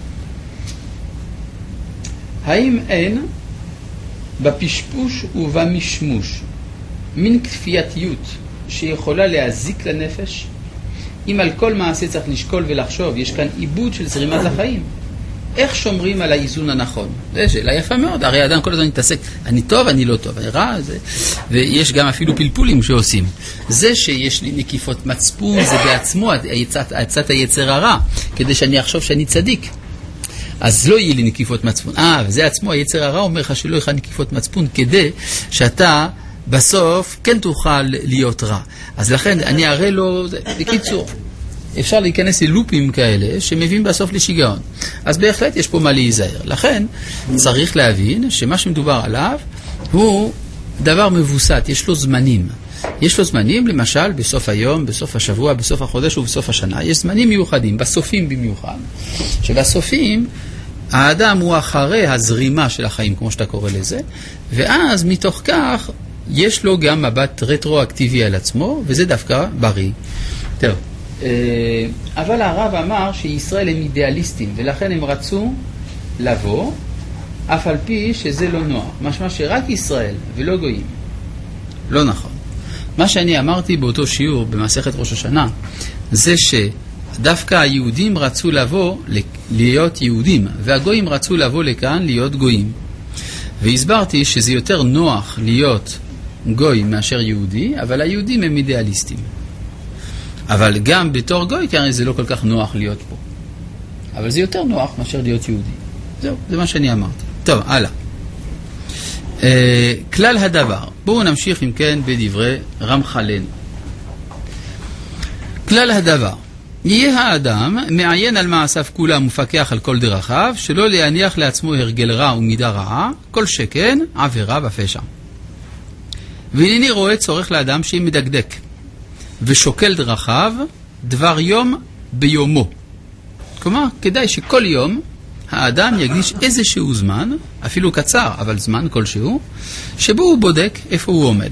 האם אין בפשפוש ובמשמוש מין כפייתיות שיכולה להזיק לנפש? אם על כל מעשה צריך לשקול ולחשוב, יש כאן עיבוד של זרימת החיים. איך שומרים על האיזון הנכון? זו שאלה יפה מאוד. הרי האדם כל הזמן מתעסק, אני טוב, אני לא טוב, אני רע, זה... ויש גם אפילו פלפולים שעושים. זה שיש לי נקיפות מצפון, זה בעצמו עצת היצר הרע, כדי שאני אחשוב שאני צדיק. אז לא יהיה לי נקיפות מצפון. אה, וזה עצמו, היצר הרע אומר לך שלא יהיה לך נקיפות מצפון, כדי שאתה בסוף כן תוכל להיות רע. אז לכן אני אראה לו, בקיצור, אפשר להיכנס ללופים כאלה שמביאים בסוף לשיגעון. אז בהחלט יש פה מה להיזהר. לכן צריך להבין שמה שמדובר עליו הוא דבר מבוסת, יש לו זמנים. יש לו זמנים, למשל, בסוף היום, בסוף השבוע, בסוף החודש ובסוף השנה. יש זמנים מיוחדים, בסופים במיוחד. שבסופים האדם הוא אחרי הזרימה של החיים, כמו שאתה קורא לזה, ואז מתוך כך יש לו גם מבט רטרואקטיבי על עצמו, וזה דווקא בריא. טוב, אבל הרב אמר שישראל הם אידיאליסטים, ולכן הם רצו לבוא, אף על פי שזה לא נוח. משמע שרק ישראל ולא גויים. לא נכון. מה שאני אמרתי באותו שיעור במסכת ראש השנה, זה שדווקא היהודים רצו לבוא להיות יהודים, והגויים רצו לבוא לכאן להיות גויים. והסברתי שזה יותר נוח להיות גוי מאשר יהודי, אבל היהודים הם אידיאליסטים. אבל גם בתור גוי, כי זה לא כל כך נוח להיות פה. אבל זה יותר נוח מאשר להיות יהודי. זהו, זה מה שאני אמרתי. טוב, הלאה. אה, כלל הדבר. בואו נמשיך אם כן בדברי רמח"לנו. כלל הדבר. יהיה האדם מעיין על מעשיו כולם ומפקח על כל דרכיו, שלא להניח לעצמו הרגל רע ומידה רעה, כל שכן עבירה ופשע. והנני רואה צורך לאדם שהיא מדקדק, ושוקל דרכיו דבר יום ביומו. כלומר, כדאי שכל יום האדם יקדיש איזשהו זמן, אפילו קצר, אבל זמן כלשהו, שבו הוא בודק איפה הוא עומד.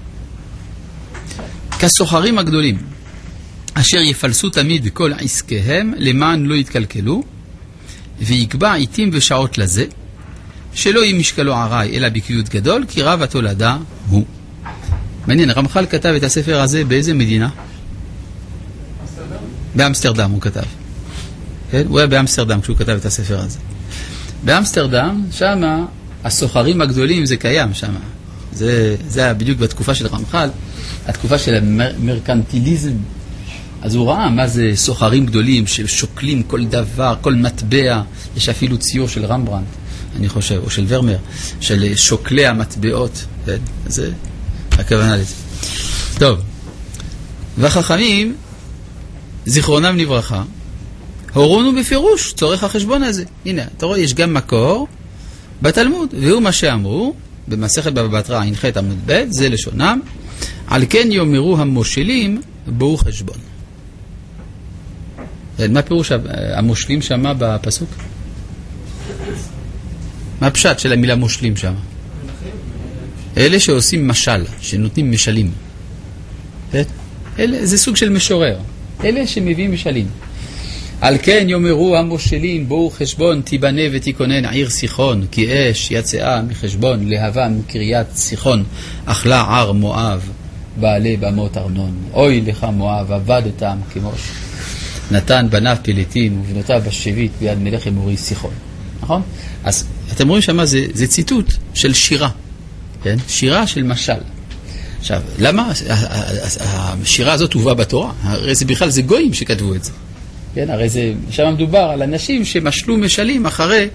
כסוחרים הגדולים, אשר יפלסו תמיד כל עסקיהם למען לא יתקלקלו, ויקבע עיתים ושעות לזה, שלא יהיה משקלו עראי אלא בקביעות גדול, כי רב התולדה הוא. מעניין, רמח"ל כתב את הספר הזה באיזה מדינה? אמסטרדם. באמסטרדם הוא כתב. כן? הוא היה באמסטרדם כשהוא כתב את הספר הזה. באמסטרדם, שם הסוחרים הגדולים זה קיים שם. זה, זה היה בדיוק בתקופה של רמח"ל, התקופה של המרקנטיליזם. אז הוא ראה מה זה סוחרים גדולים ששוקלים כל דבר, כל מטבע. יש אפילו ציור של רמברנט, אני חושב, או של ורמר, של שוקלי המטבעות. כן? זה הכוונה לזה. טוב, והחכמים, זיכרונם לברכה, הורונו בפירוש צורך החשבון הזה. הנה, אתה רואה, יש גם מקור בתלמוד, והוא מה שאמרו, במסכת בבא בתרא ע"ח עמוד ב', זה לשונם, על כן יאמרו המושלים, בואו חשבון. מה פירוש המושלים שמה בפסוק? מה הפשט של המילה מושלים שמה? אלה שעושים משל, שנותנים משלים. אלה, זה סוג של משורר. אלה שמביאים משלים. על כן יאמרו המושלים, בואו חשבון, תיבנה ותיכונן עיר סיחון, כי אש יצאה מחשבון, להבה מקריית סיחון, אכלה ער מואב, בעלי במות ארנון. אוי לך מואב, עבדתם כמוש. נתן בניו פליטים ובנותיו בשבית ביד מלך אמורי סיחון. נכון? אז אתם רואים שמה זה, זה ציטוט של שירה. כן? שירה של משל. עכשיו, למה השירה הזאת הובאה בתורה? הרי זה בכלל זה גויים שכתבו את זה. כן? הרי זה, שם מדובר על אנשים שמשלו משלים אחרי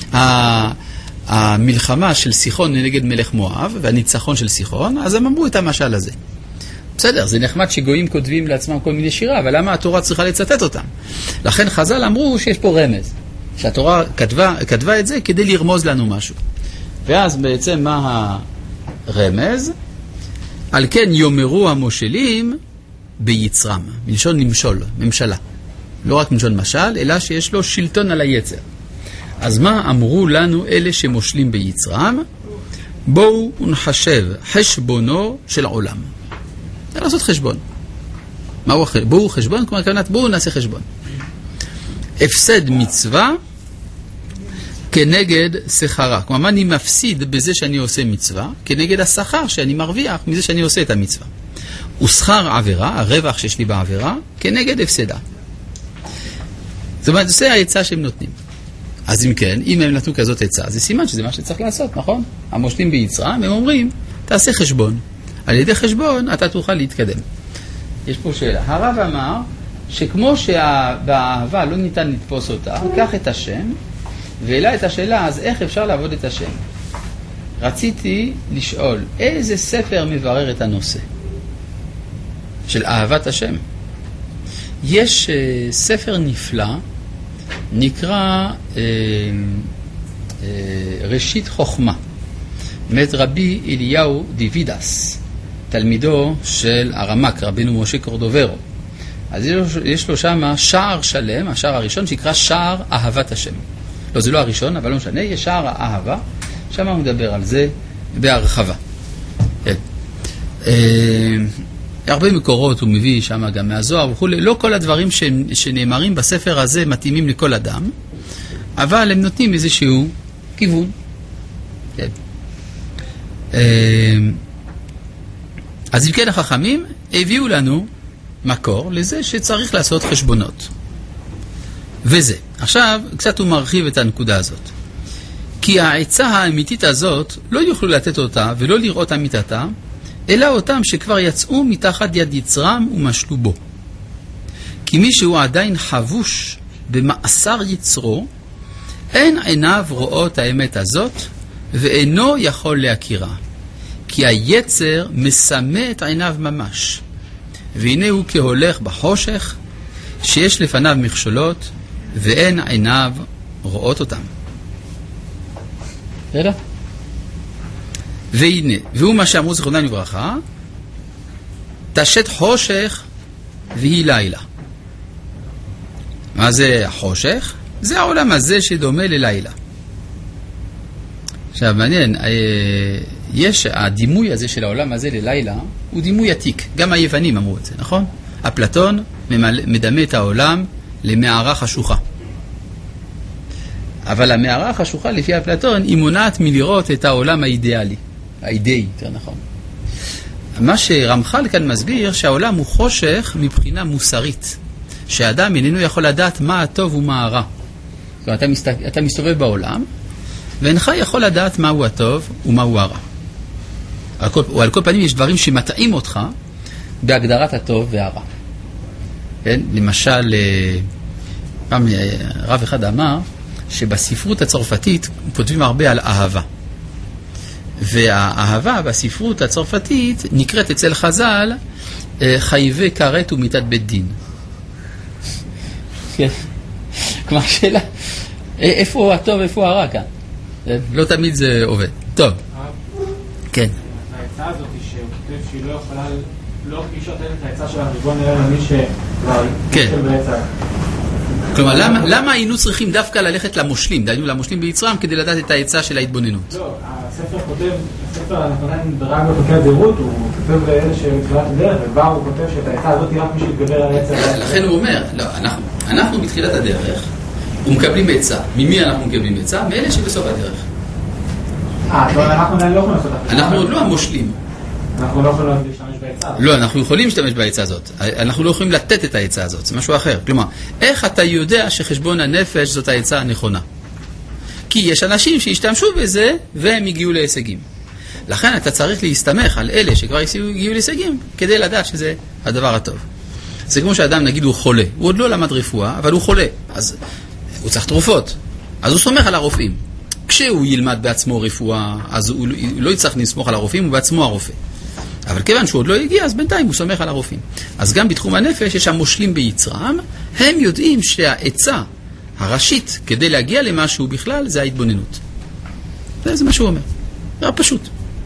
המלחמה של סיחון נגד מלך מואב והניצחון של סיחון, אז הם אמרו את המשל הזה. בסדר, זה נחמד שגויים כותבים לעצמם כל מיני שירה, אבל למה התורה צריכה לצטט אותם? לכן חז"ל אמרו שיש פה רמז, שהתורה כתבה, כתבה את זה כדי לרמוז לנו משהו. ואז בעצם מה הרמז? על כן יאמרו המושלים ביצרם, מלשון למשול, ממשלה. לא רק מלשון משל, אלא שיש לו שלטון על היצר. אז מה אמרו לנו אלה שמושלים ביצרם? בואו נחשב חשבונו של העולם. זה לעשות חשבון. מהו החשבון? בואו חשבון, כלומר כוונת בואו נעשה חשבון. הפסד מצווה כנגד שכרה. כלומר, מה אני מפסיד בזה שאני עושה מצווה? כנגד השכר שאני מרוויח מזה שאני עושה את המצווה. ושכר עבירה, הרווח שיש לי בעבירה, כנגד הפסדה. זאת אומרת, זה ההצעה שהם נותנים. אז אם כן, אם הם נתנו כזאת הצעה, זה סימן שזה מה שצריך לעשות, נכון? המושלים ביצרם, הם אומרים, תעשה חשבון. על ידי חשבון אתה תוכל להתקדם. יש פה שאלה. הרב אמר שכמו שבאהבה לא ניתן לתפוס אותה, קח את השם, ואלה את השאלה, אז איך אפשר לעבוד את השם? רציתי לשאול, איזה ספר מברר את הנושא של אהבת השם? יש uh, ספר נפלא, נקרא uh, uh, ראשית חוכמה, מאת רבי אליהו דיווידס, תלמידו של הרמ"ק, רבינו משה קורדוברו. אז יש לו, יש לו שם שער שלם, השער הראשון שיקרא שער אהבת השם. לא, זה לא הראשון, אבל לא משנה, יש שער האהבה, שם הוא מדבר על זה בהרחבה. כן. הרבה מקורות הוא מביא שם גם מהזוהר וכולי. לא כל הדברים שנאמרים בספר הזה מתאימים לכל אדם, אבל הם נותנים איזשהו כיוון. כן. אז אם כן החכמים הביאו לנו מקור לזה שצריך לעשות חשבונות. וזה. עכשיו קצת הוא מרחיב את הנקודה הזאת. כי העצה האמיתית הזאת לא יוכלו לתת אותה ולא לראות אמיתתה, אלא אותם שכבר יצאו מתחת יד יצרם ומשלו בו. כי מי שהוא עדיין חבוש במאסר יצרו, אין עיניו רואות האמת הזאת, ואינו יכול להכירה. כי היצר מסמא את עיניו ממש. והנה הוא כהולך בחושך, שיש לפניו מכשולות, ואין עיניו רואות אותם. בסדר? והנה, והוא מה שאמרו זכרונם לברכה, תשת חושך והיא לילה. מה זה החושך? זה העולם הזה שדומה ללילה. עכשיו, מעניין, יש הדימוי הזה של העולם הזה ללילה, הוא דימוי עתיק. גם היוונים אמרו את זה, נכון? אפלטון מדמה את העולם למערה חשוכה. אבל המערה החשוכה לפי אפלטון היא מונעת מלראות את העולם האידיאלי. האידאי, יותר נכון. מה שרמח"ל כאן מסביר שהעולם הוא חושך מבחינה מוסרית. שהאדם איננו יכול לדעת מה הטוב ומה הרע. זאת אומרת, אתה, מסת... אתה מסתובב בעולם, ואינך יכול לדעת מהו הטוב ומהו הרע. על כל... או על כל פנים יש דברים שמטעים אותך בהגדרת הטוב והרע. כן? למשל, פעם רב אחד אמר שבספרות הצרפתית כותבים הרבה על אהבה. והאהבה בספרות הצרפתית נקראת אצל חז"ל חייבי כרת ומיתת בית דין. כן. כלומר שאלה, איפה הטוב, איפה הרע כאן? לא תמיד זה עובד. טוב. כן. ההצעה הזאת שהוא כותב שהיא לא יכולה, לא אי אפשר לתת את ההצעה של הריבון אלא למי שכבר יושב בעצה. כלומר, למה, למה היינו צריכים דווקא ללכת למושלים, דיינו למושלים ביצרם, כדי לדעת את ההצעה של ההתבוננות? לא, הספר כותב, הספר הנכונן ברג בפרקי הזהירות, הוא כותב לאלה שבתחילת הדרך, ובה הוא כותב שאת ההצעה הזאת היא רק מי שיתגבר על העצה. לכן הוא אומר, לא, אנחנו, אנחנו בתחילת הדרך, ומקבלים עצה. ממי אנחנו מקבלים עצה? מאלה שבסוף הדרך. אה, טוב, אנחנו לא יכולים לעשות את זה. אנחנו עוד לא המושלים. אנחנו לא יכולים להשתמש בעצה. לא, אנחנו יכולים להשתמש בעצה הזאת. אנחנו לא יכולים לתת את העצה הזאת, זה משהו אחר. כלומר, איך אתה יודע שחשבון הנפש זאת העצה הנכונה? כי יש אנשים שהשתמשו בזה והם הגיעו להישגים. לכן אתה צריך להסתמך על אלה שכבר הגיעו להישגים כדי לדעת שזה הדבר הטוב. זה כמו שאדם, נגיד, הוא חולה. הוא עוד לא למד רפואה, אבל הוא חולה. אז הוא צריך תרופות. אז הוא סומך על הרופאים. כשהוא ילמד בעצמו רפואה, אז הוא לא יצטרך לסמוך על הרופאים, הוא בעצמו הרופא. אבל כיוון שהוא עוד לא הגיע, אז בינתיים הוא סומך על הרופאים. אז גם בתחום הנפש יש המושלים ביצרם, הם יודעים שהעצה הראשית כדי להגיע למשהו בכלל זה ההתבוננות. זה מה שהוא אומר. זה פשוט.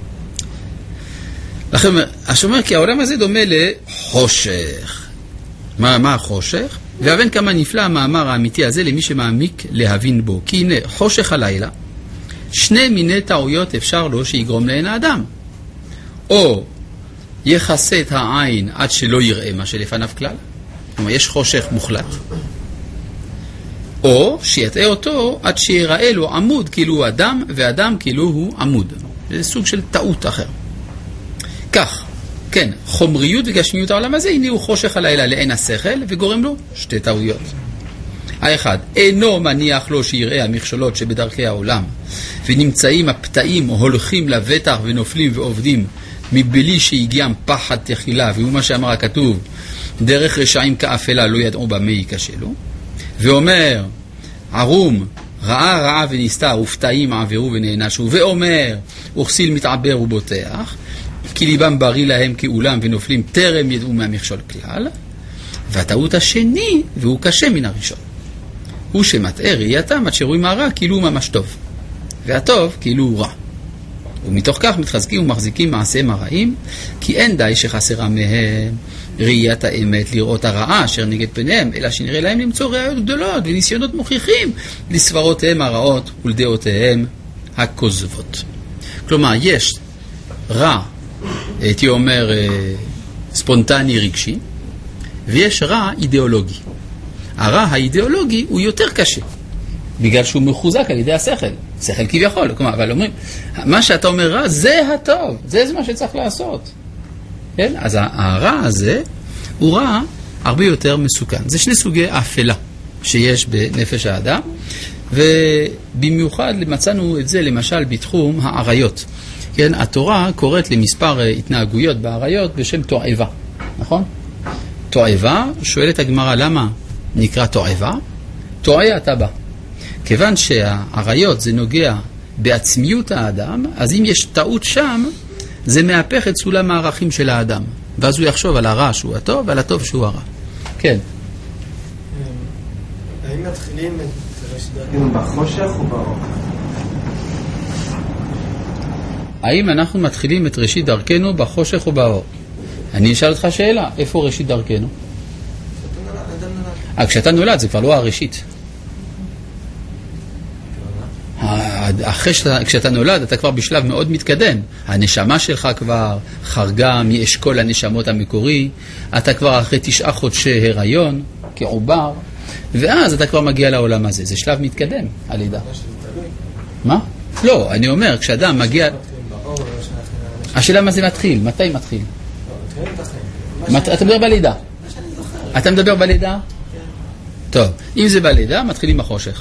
לכן, השומר, כי העולם הזה דומה לחושך. מה, מה החושך? והבן כמה נפלא המאמר האמיתי הזה למי שמעמיק להבין בו. כי הנה, חושך הלילה, שני מיני טעויות אפשר לו שיגרום לעין האדם. או יחסה את העין עד שלא יראה מה שלפניו כלל. כלומר, יש חושך מוחלט. או שיטעה אותו עד שיראה לו עמוד כאילו הוא אדם, ואדם כאילו הוא עמוד. זה סוג של טעות אחר. כך, כן, חומריות וגשמיות העולם הזה, הנה הוא חושך הלילה לעין השכל, וגורם לו שתי טעויות. האחד, אינו מניח לו שיראה המכשולות שבדרכי העולם, ונמצאים הפתאים הולכים לבטח ונופלים ועובדים, מבלי שהגיעם פחד תחילה, והוא מה שאמר הכתוב, דרך רשעים כאפלה לא ידעו במה ייכשלו, ואומר, ערום, רעה רעה ונסתר, ופתאים עברו ונענשו, ואומר, וכסיל מתעבר ובוטח, כי ליבם בריא להם כאולם ונופלים טרם ידעו מהמכשול כלל. והטעות השני, והוא קשה מן הראשון, הוא שמטעה ראייתם עד שרואים הרע כאילו הוא ממש טוב, והטוב כאילו הוא רע. ומתוך כך מתחזקים ומחזיקים מעשיהם הרעים, כי אין די שחסרה מהם ראיית האמת לראות הרעה אשר נגד פניהם, אלא שנראה להם למצוא ראיות גדולות וניסיונות מוכיחים לסברותיהם הרעות ולדעותיהם הכוזבות. כלומר, יש רע הייתי אומר, ספונטני רגשי, ויש רע אידיאולוגי. הרע האידיאולוגי הוא יותר קשה, בגלל שהוא מחוזק על ידי השכל. שכל כביכול, כלומר, אבל אומרים, מה שאתה אומר רע, זה הטוב, זה מה שצריך לעשות. כן? אז הרע הזה הוא רע הרבה יותר מסוכן. זה שני סוגי אפלה שיש בנפש האדם, ובמיוחד מצאנו את זה למשל בתחום העריות. כן? התורה קוראת למספר התנהגויות בעריות בשם תועבה, נכון? תועבה, שואלת הגמרא למה נקרא תועבה? תועה אתה בא. כיוון שהעריות זה נוגע בעצמיות האדם, אז אם יש טעות שם, זה מהפך את סולם הערכים של האדם. ואז הוא יחשוב על הרע שהוא הטוב ועל הטוב שהוא הרע. כן. האם מתחילים את ראשית דרכנו בחושך או באור? האם אנחנו מתחילים את ראשית דרכנו בחושך או באור? אני אשאל אותך שאלה, איפה ראשית דרכנו? אה, כשאתה נולד זה כבר לא הראשית. אחרי שאתה, כשאתה נולד אתה כבר בשלב מאוד מתקדם, הנשמה שלך כבר חרגה מאשכול הנשמות המקורי, אתה כבר אחרי תשעה חודשי הריון כעובר, ואז אתה כבר מגיע לעולם הזה. זה שלב מתקדם, הלידה. מה? לא, אני אומר, כשאדם מגיע... השאלה מה זה מתחיל, מתי מתחיל? אתה מדבר בלידה. אתה מדבר בלידה? טוב, אם זה בלידה, מתחילים בחושך.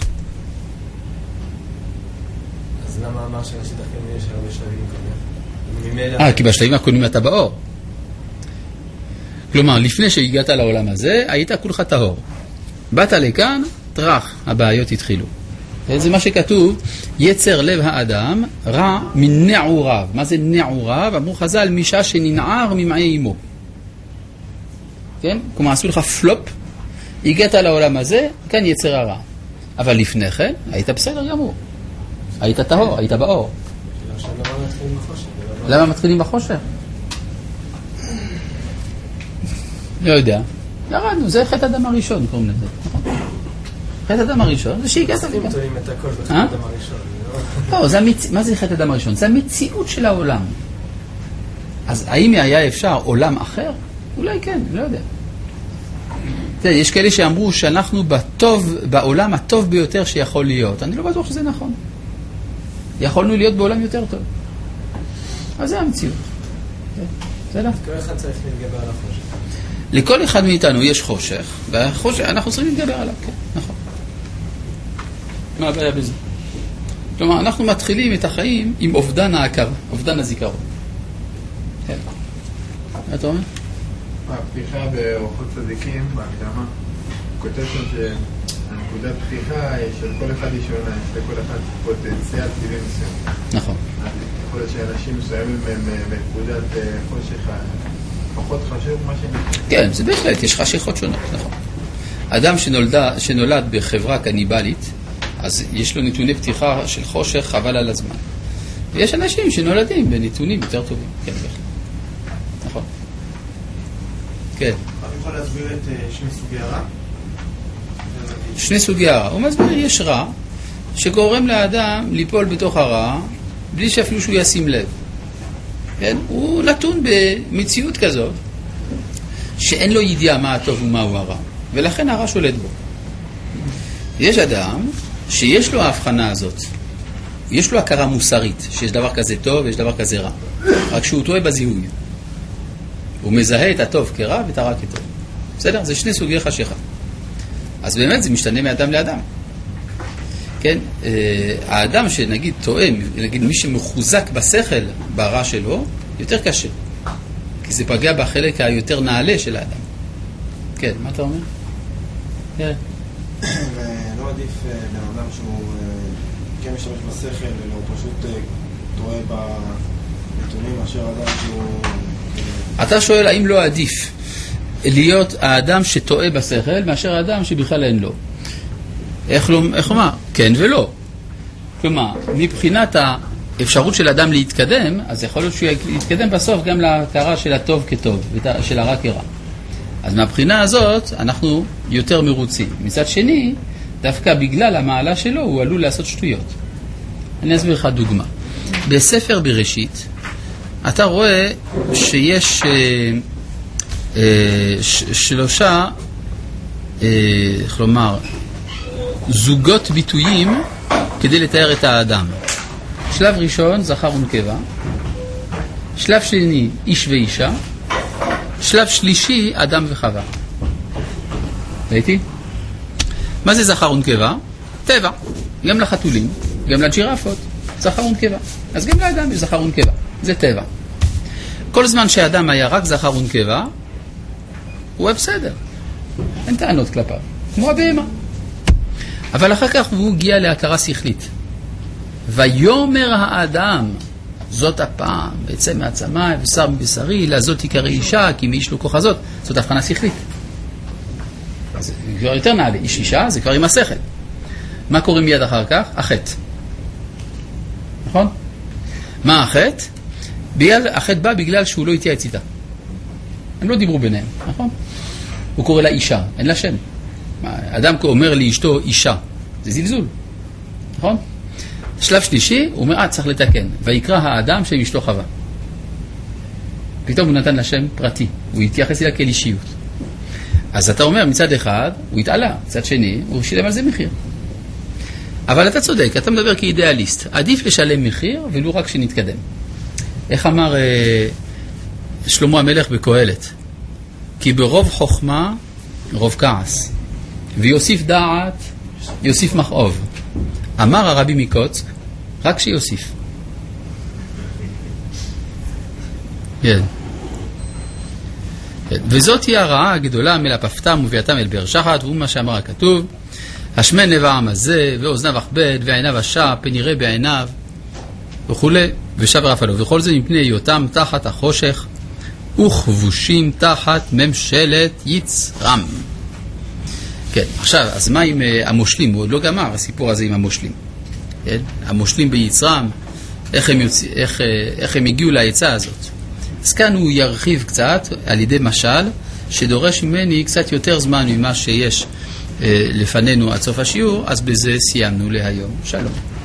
אז למה אמר שראשית דרכנו יש הרבה שלבים קודם? אה, כי בשלבים הקודמים אתה באור. כלומר, לפני שהגעת לעולם הזה, היית כולך טהור. באת לכאן, טרח, הבעיות התחילו. זה מה שכתוב, יצר לב האדם רע מנעוריו. מה זה נעוריו? אמרו חז"ל, משעה שננער ממעי אמו. כן? כלומר, עשו לך פלופ, הגעת לעולם הזה, כאן יצר הרע. אבל לפני כן, היית בסדר גמור. היית טהור, היית באור. למה מתחילים בחושך? לא יודע. ירדנו, זה חטא אדם הראשון, קוראים לזה. חטא אדם הראשון, זה שהגעת לכאן. את הכל בחטא אדם הראשון. לא, מה זה חטא אדם הראשון? זה המציאות של העולם. אז האם היה אפשר עולם אחר? אולי כן, לא יודע. יש כאלה שאמרו שאנחנו בטוב, בעולם הטוב ביותר שיכול להיות. אני לא בטוח שזה נכון. יכולנו להיות בעולם יותר טוב. אז זה המציאות. בסדר? כל אחד צריך להתגבר על החושך. לכל אחד מאיתנו יש חושך, והחושך, אנחנו צריכים להתגבר עליו, כן, נכון. מה הבעיה בזה? כלומר, אנחנו מתחילים את החיים עם אובדן ההכרה, אובדן הזיכרון. כן. מה אתה אומר? הפתיחה באורחות צדיקים, בהקדמה, כותב שם שהנקודת פתיחה של כל אחד היא שונה, יש לכל אחד פוטנציאל טבעי מסוים. נכון. יכול להיות שאנשים מסוימים הם בנקודת חושך פחות חשוב מה שהם... כן, זה בהחלט, יש חשיכות שונות, נכון. אדם שנולדה, שנולד בחברה קניבלית, אז יש לו נתוני פתיחה של חושך חבל על הזמן. ויש אנשים שנולדים בנתונים יותר טובים, כן, בהחלט. נכון. כן. אני יכול להסביר את שני סוגי הרע? שני סוגי הרע. הוא מסביר, יש רע שגורם לאדם ליפול בתוך הרע בלי שאפילו שהוא ישים לב. כן? הוא נתון במציאות כזאת שאין לו ידיעה מה הטוב ומהו הרע, ולכן הרע שולט בו. יש אדם שיש לו ההבחנה הזאת, יש לו הכרה מוסרית שיש דבר כזה טוב ויש דבר כזה רע, רק שהוא טועה בזיהוי. הוא מזהה את הטוב כרע ואת הרע כטוב. בסדר? זה שני סוגי חשיכה. אז באמת זה משתנה מאדם לאדם. כן? האדם שנגיד טועה, נגיד מי שמחוזק בשכל ברע שלו, יותר קשה. כי זה פגע בחלק היותר נעלה של האדם. כן, מה אתה אומר? כן. לא עדיף לאדם שהוא כן משתמש בשכל, אלא הוא פשוט טועה בנתונים מאשר אדם שהוא... אתה שואל האם לא עדיף להיות האדם שטועה בשכל מאשר האדם שבכלל אין לו. איך לא, איך אומר? כן ולא. כלומר, מבחינת האפשרות של אדם להתקדם, אז יכול להיות שהוא יתקדם בסוף גם להכרה של הטוב כטוב, של הרע כרע. אז מהבחינה הזאת אנחנו יותר מרוצים. מצד שני, דווקא בגלל המעלה שלו הוא עלול לעשות שטויות. אני אסביר לך דוגמה. בספר בראשית אתה רואה שיש אה, אה, ש, שלושה, אה, כלומר, זוגות ביטויים כדי לתאר את האדם. שלב ראשון, זכר ונקבה. שלב שני, איש ואישה. שלב שלישי, אדם וחווה. ראיתי? מה זה זכר ונקבה? טבע. גם לחתולים, גם לג'ירפות, זכר ונקבה. אז גם לאדם יש זכר ונקבה. זה טבע. כל זמן שהאדם היה רק זכר ונקבה, הוא היה בסדר. אין טענות כלפיו. כמו הבהמה. אבל אחר כך הוא הגיע להכרה שכלית. ויאמר האדם, זאת הפעם, ויצא מעצמי, בשר מבשרי, לזאת תיקרא אישה, כי מאיש לא כוח הזאת. זאת הבחנה שכלית. אז זה כבר יותר נעלה. איש אישה, זה כבר עם השכל. מה קורה מיד אחר כך? החטא. נכון? מה החטא? בגלל, החטא בא בגלל שהוא לא התייעץ איתה. הם לא דיברו ביניהם, נכון? הוא קורא לה אישה, אין לה שם. אדם אומר לאשתו אישה, זה זלזול, נכון? שלב שלישי, הוא אומר, אה, צריך לתקן. ויקרא האדם שם אשתו חווה. פתאום הוא נתן לה שם פרטי, הוא התייחס אליה כאל אישיות. אז אתה אומר, מצד אחד, הוא התעלה, מצד שני, הוא שילם על זה מחיר. אבל אתה צודק, אתה מדבר כאידיאליסט. עדיף לשלם מחיר, ולא רק שנתקדם. איך אמר אה, שלמה המלך בקהלת? כי ברוב חוכמה, רוב כעס. ויוסיף דעת, יוסיף מכאוב. אמר הרבי מקוצק, רק שיוסיף. כן. כן. וזאת היא הרעה הגדולה מלפפתם וביאתם אל באר שחת, והוא מה שאמר הכתוב, השמן לב העם הזה, ואוזניו אכבד, ועיניו השע, פן יראה בעיניו, וכו', ושב רף עלו. וכל זה מפני היותם תחת החושך, וכבושים תחת ממשלת יצרם. כן, עכשיו, אז מה עם uh, המושלים? הוא עוד לא גמר, הסיפור הזה עם המושלים. כן? המושלים ביצרם, איך הם, יוצ... איך, איך הם הגיעו לעצה הזאת. אז כאן הוא ירחיב קצת על ידי משל, שדורש ממני קצת יותר זמן ממה שיש uh, לפנינו עד סוף השיעור, אז בזה סיימנו להיום. שלום.